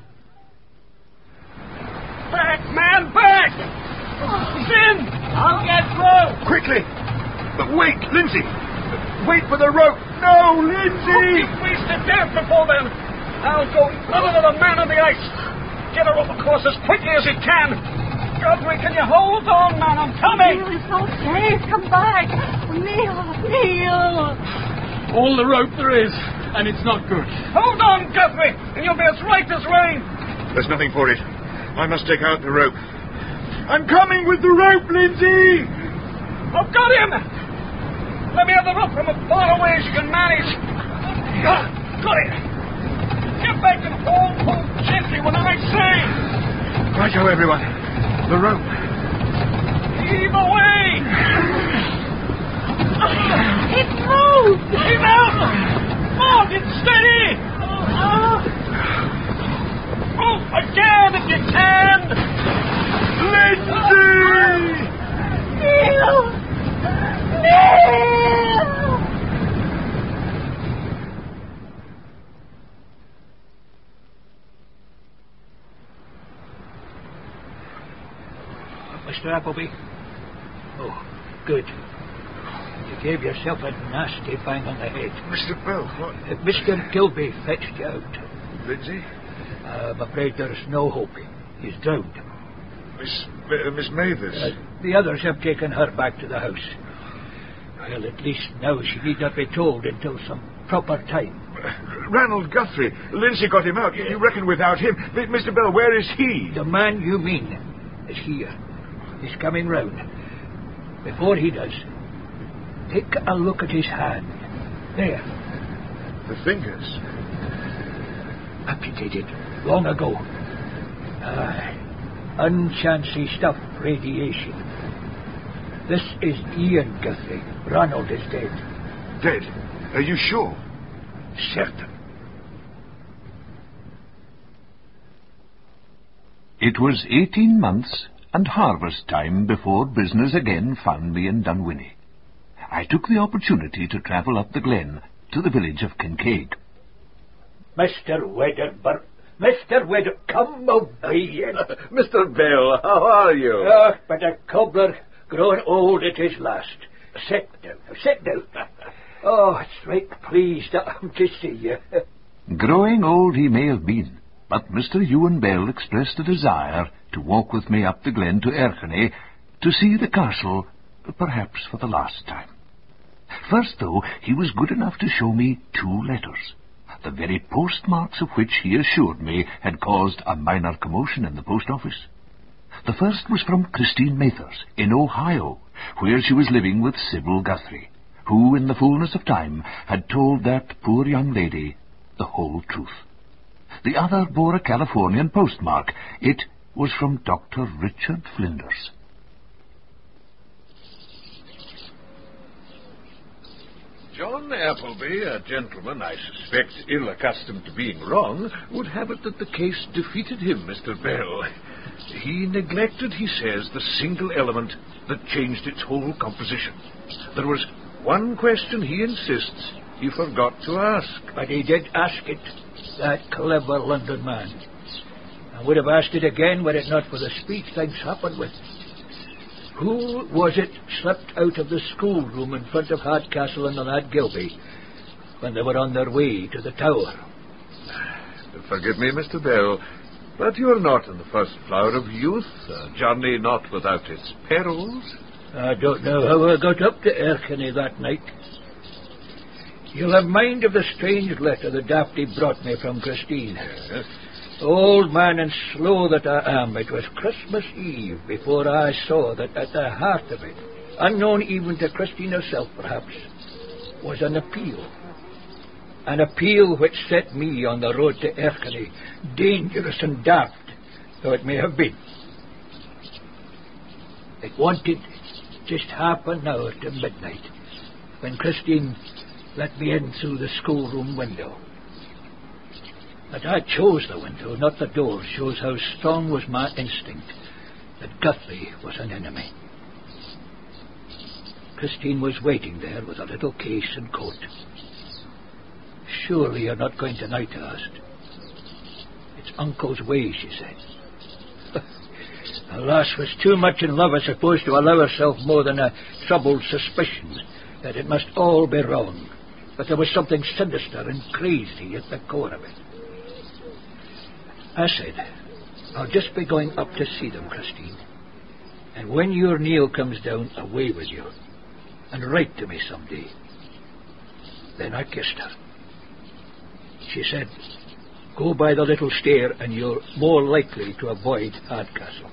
Back, man, back! Sin! I'll get through! Quickly! But wait, Lindsay! Wait for the rope! No, Lindsay! You've wasted death before then! I'll go other than a man on the ice! Get her off the course as quickly as you can! Guthrie, can you hold on, man? I'm coming! Neil is not safe. Come back. Neil, Neil! All the rope there is, and it's not good. Hold on, Guthrie, and you'll be as right as rain! There's nothing for it. I must take out the rope. I'm coming with the rope, Lindsay! I've got him! Let me have the rope from as far away as you can manage. Got it! Get back and pull gently when I say. Righto, everyone. The rope. Heave away! It moved! Heave out! Oh, get steady! Oh, again if you can! Lindsay! Neil! Neil! Mr. Appleby? Oh, good. You gave yourself a nasty bang on the head. Mr. Bell, what? Mr. Gilby fetched you out. Lindsay? I'm afraid there's no hope. He's drowned. Miss Miss Mathers? The others have taken her back to the house. Well, at least now she need not be told until some proper time. Ranald Guthrie. Lindsay got him out. You reckon without him? Mr. Bell, where is he? The man you mean is here. He's coming round. Before he does, take a look at his hand. There. The fingers. Amputated long ago. Aye. Unchancy stuff, radiation. This is Ian Guthrie. Ranald is dead. Dead? Are you sure? Certain. It was 18 months and harvest time before business again found me in Dunwinnie. I took the opportunity to travel up the glen to the village of Kincaid. Mr. Wedderburn, Mr. Wedderburn, come away. Mr. Bell, how are you? But a cobbler grown old at his last. Sit down, sit down. Oh, it's right pleased I'm to see you. Growing old he may have been, but Mr. Ewan Bell expressed a desire to walk with me up the glen to Erchanny to see the castle, perhaps for the last time. First, though, he was good enough to show me 2 letters, the very postmarks of which he assured me had caused a minor commotion in the post office. The first was from Christine Mathers in Ohio, where she was living with Sybil Guthrie, who, in the fullness of time, had told that poor young lady the whole truth. The other bore a Californian postmark. It was from Dr. Richard Flinders. John Appleby, a gentleman I suspect ill accustomed to being wrong, would have it that the case defeated him, Mr. Bell. He neglected, he says, the single element that changed its whole composition. There was one question, he insists, he forgot to ask. But he did ask it, that clever London man. I would have asked it again were it not for the speech things happened with. Who was it slipped out of the schoolroom in front of Hardcastle and the lad Gilby when they were on their way to the tower? Forgive me, Mr. Bell, but you're not in the first flower of youth, a journey not without its perils. I don't know how I got up to Erchanny that night. You'll have mind of the strange letter the Dafty brought me from Christine. Yes. Old man and slow that I am, it was Christmas Eve before I saw that at the heart of it, unknown even to Christine herself perhaps, was an appeal. An appeal which set me on the road to Erchanny, dangerous and daft though it may have been. It wanted just half an hour to midnight, when Christine let me in through the schoolroom window. That I chose the window, not the door, shows how strong was my instinct that Guthrie was an enemy. Christine was waiting there with a little case and coat. Surely you're not going tonight, I asked. It's Uncle's way, she said. The lass was too much in love, I suppose, to allow herself more than a troubled suspicion that it must all be wrong. But there was something sinister and crazy at the core of it. I said, I'll just be going up to see them, Christine. And when your Neil comes down, away with you. And write to me someday. Then I kissed her. She said, go by the little stair and you're more likely to avoid Hardcastle.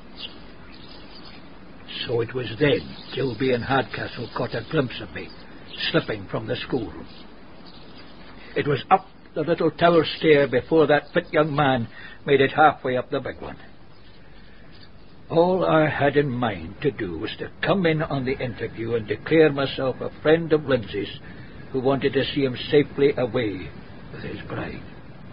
So it was then Gilby and Hardcastle caught a glimpse of me, slipping from the schoolroom. It was up the little tower stair before that fit young man made it halfway up the big one. All I had in mind to do was to come in on the interview and declare myself a friend of Lindsay's who wanted to see him safely away with his bride.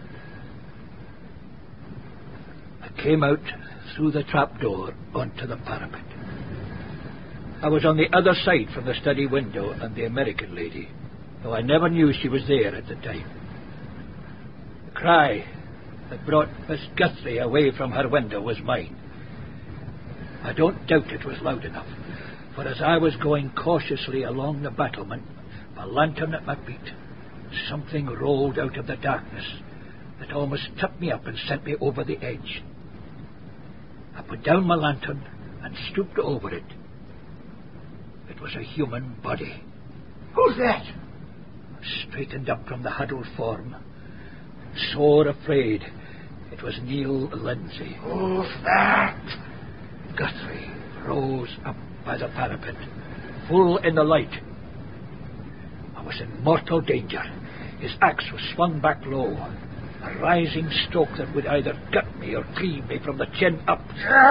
I came out through the trapdoor onto the parapet. I was on the other side from the study window and the American lady, though I never knew she was there at the time. The cry that brought Miss Guthrie away from her window was mine. I don't doubt it was loud enough, for as I was going cautiously along the battlement, my lantern at my feet, something rolled out of the darkness that almost took me up and sent me over the edge. I put down my lantern and stooped over it. It was a human body. Who's that? Straightened up from the huddled form, sore afraid, it was Neil Lindsay. Who's that? Guthrie rose up by the parapet, full in the light. I was in mortal danger. His axe was swung back low, a rising stroke that would either gut me or cleave me from the chin up.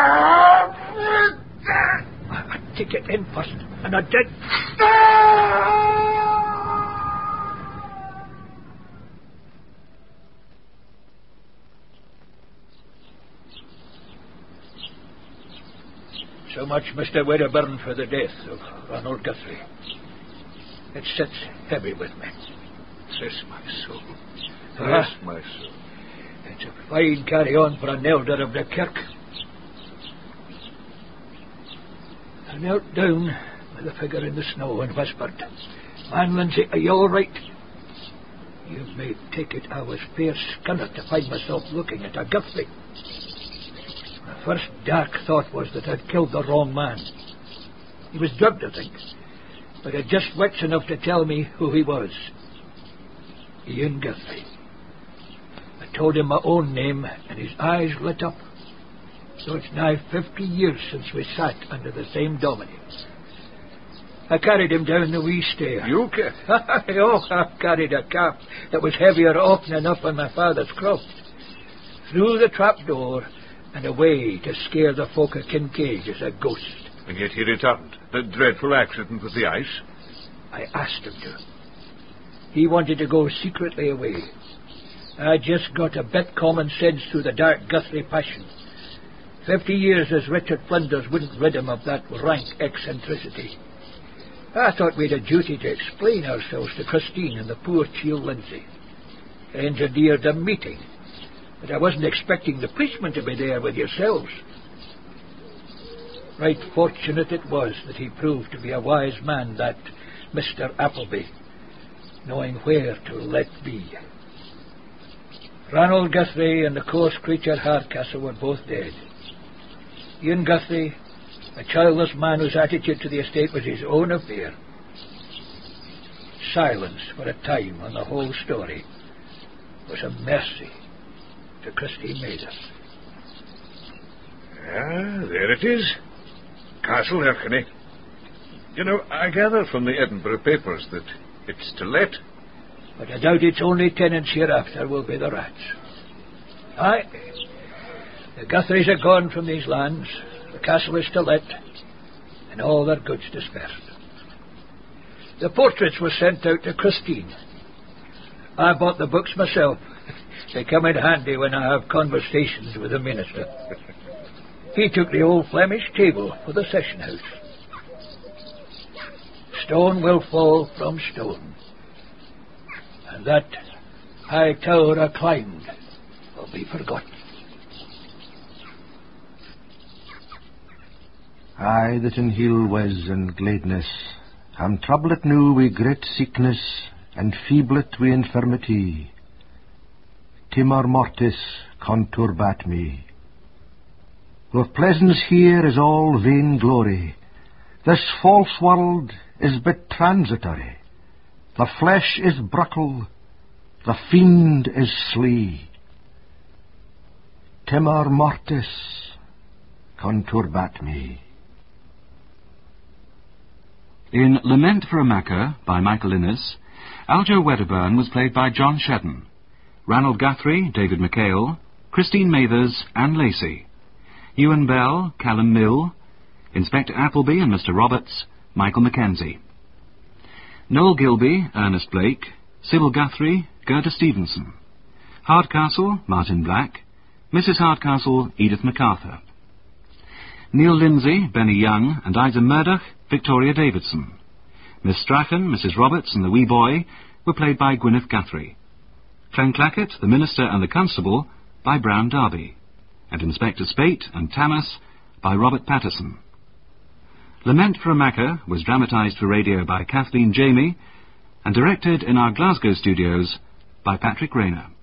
I'd take it in first, and I did. So much, Mr. Wedderburn, for the death of Ronald Guthrie. It sits heavy with me. Bless my soul. Bless my soul. It's a fine carry-on for an elder of the kirk. I knelt down by the figure in the snow and whispered, "Man, Lindsay, are you all right?" You may take it I was fair scunnered to find myself looking at a Guthrie. My first dark thought was that I'd killed the wrong man. He was drugged, I think, but had just wits enough to tell me who he was. Ian Guthrie. I told him my own name, and his eyes lit up. So it's now 50 years since we sat under the same dominie. I carried him down the wee stair. You I carried a calf that was heavier often enough on my father's croft. Through the trap door and away to scare the folk of Kincaid as a ghost. And yet he returned. The dreadful accident with the ice. I asked him to. He wanted to go secretly away. I just got a bit common sense through the dark Guthrie passion. 50 years as Richard Flinders wouldn't rid him of that rank eccentricity. I thought we'd a duty to explain ourselves to Christine and the poor Chiel Lindsay. I engineered a meeting, but I wasn't expecting the policeman to be there with yourselves. Right fortunate it was that he proved to be a wise man, that Mr. Appleby, knowing where to let be. Ranald Guthrie and the coarse creature Hardcastle were both dead. Ian Guthrie, a childless man whose attitude to the estate was his own affair. Silence for a time on the whole story was a mercy to Christine Mathers. There it is. Castle Erkenny. You know, I gather from the Edinburgh papers that it's to let. But I doubt its only tenants hereafter will be the rats. Aye, the Guthries are gone from these lands, the castle is to let, and all their goods dispersed. The portraits were sent out to Christine. I bought the books myself. They come in handy when I have conversations with the minister. He took the old Flemish table for the session house. Stone will fall from stone, and that high tower I climbed will be forgotten. I that in hill was and gladness am troubled now wi' great sickness and feeblet wi' infirmity. Timor mortis conturbat me. Though pleasance here is all vain glory, this false world is but transitory. The flesh is bruckle, the fiend is slee. Timor mortis conturbat me. In Lament for a Macker by Michael Innes, Aljo Wedderburn was played by John Shedden, Ranald Guthrie, David McHale, Christine Mathers, Anne Lacey, Ewan Bell, Callum Mill, Inspector Appleby and Mr. Roberts, Michael Mackenzie. Noel Gilby, Ernest Blake, Sybil Guthrie, Gerda Stevenson. Hardcastle, Martin Black, Mrs. Hardcastle, Edith MacArthur. Neil Lindsay, Benny Young, and Isa Murdoch, Victoria Davidson. Miss Strachan, Mrs. Roberts, and the wee boy were played by Gwyneth Guthrie. Clenclacket, the minister and the constable, by Brown Darby, and Inspector Spate and Tamas by Robert Patterson. Lament for a Macker was dramatised for radio by Kathleen Jamie and directed in our Glasgow studios by Patrick Rayner.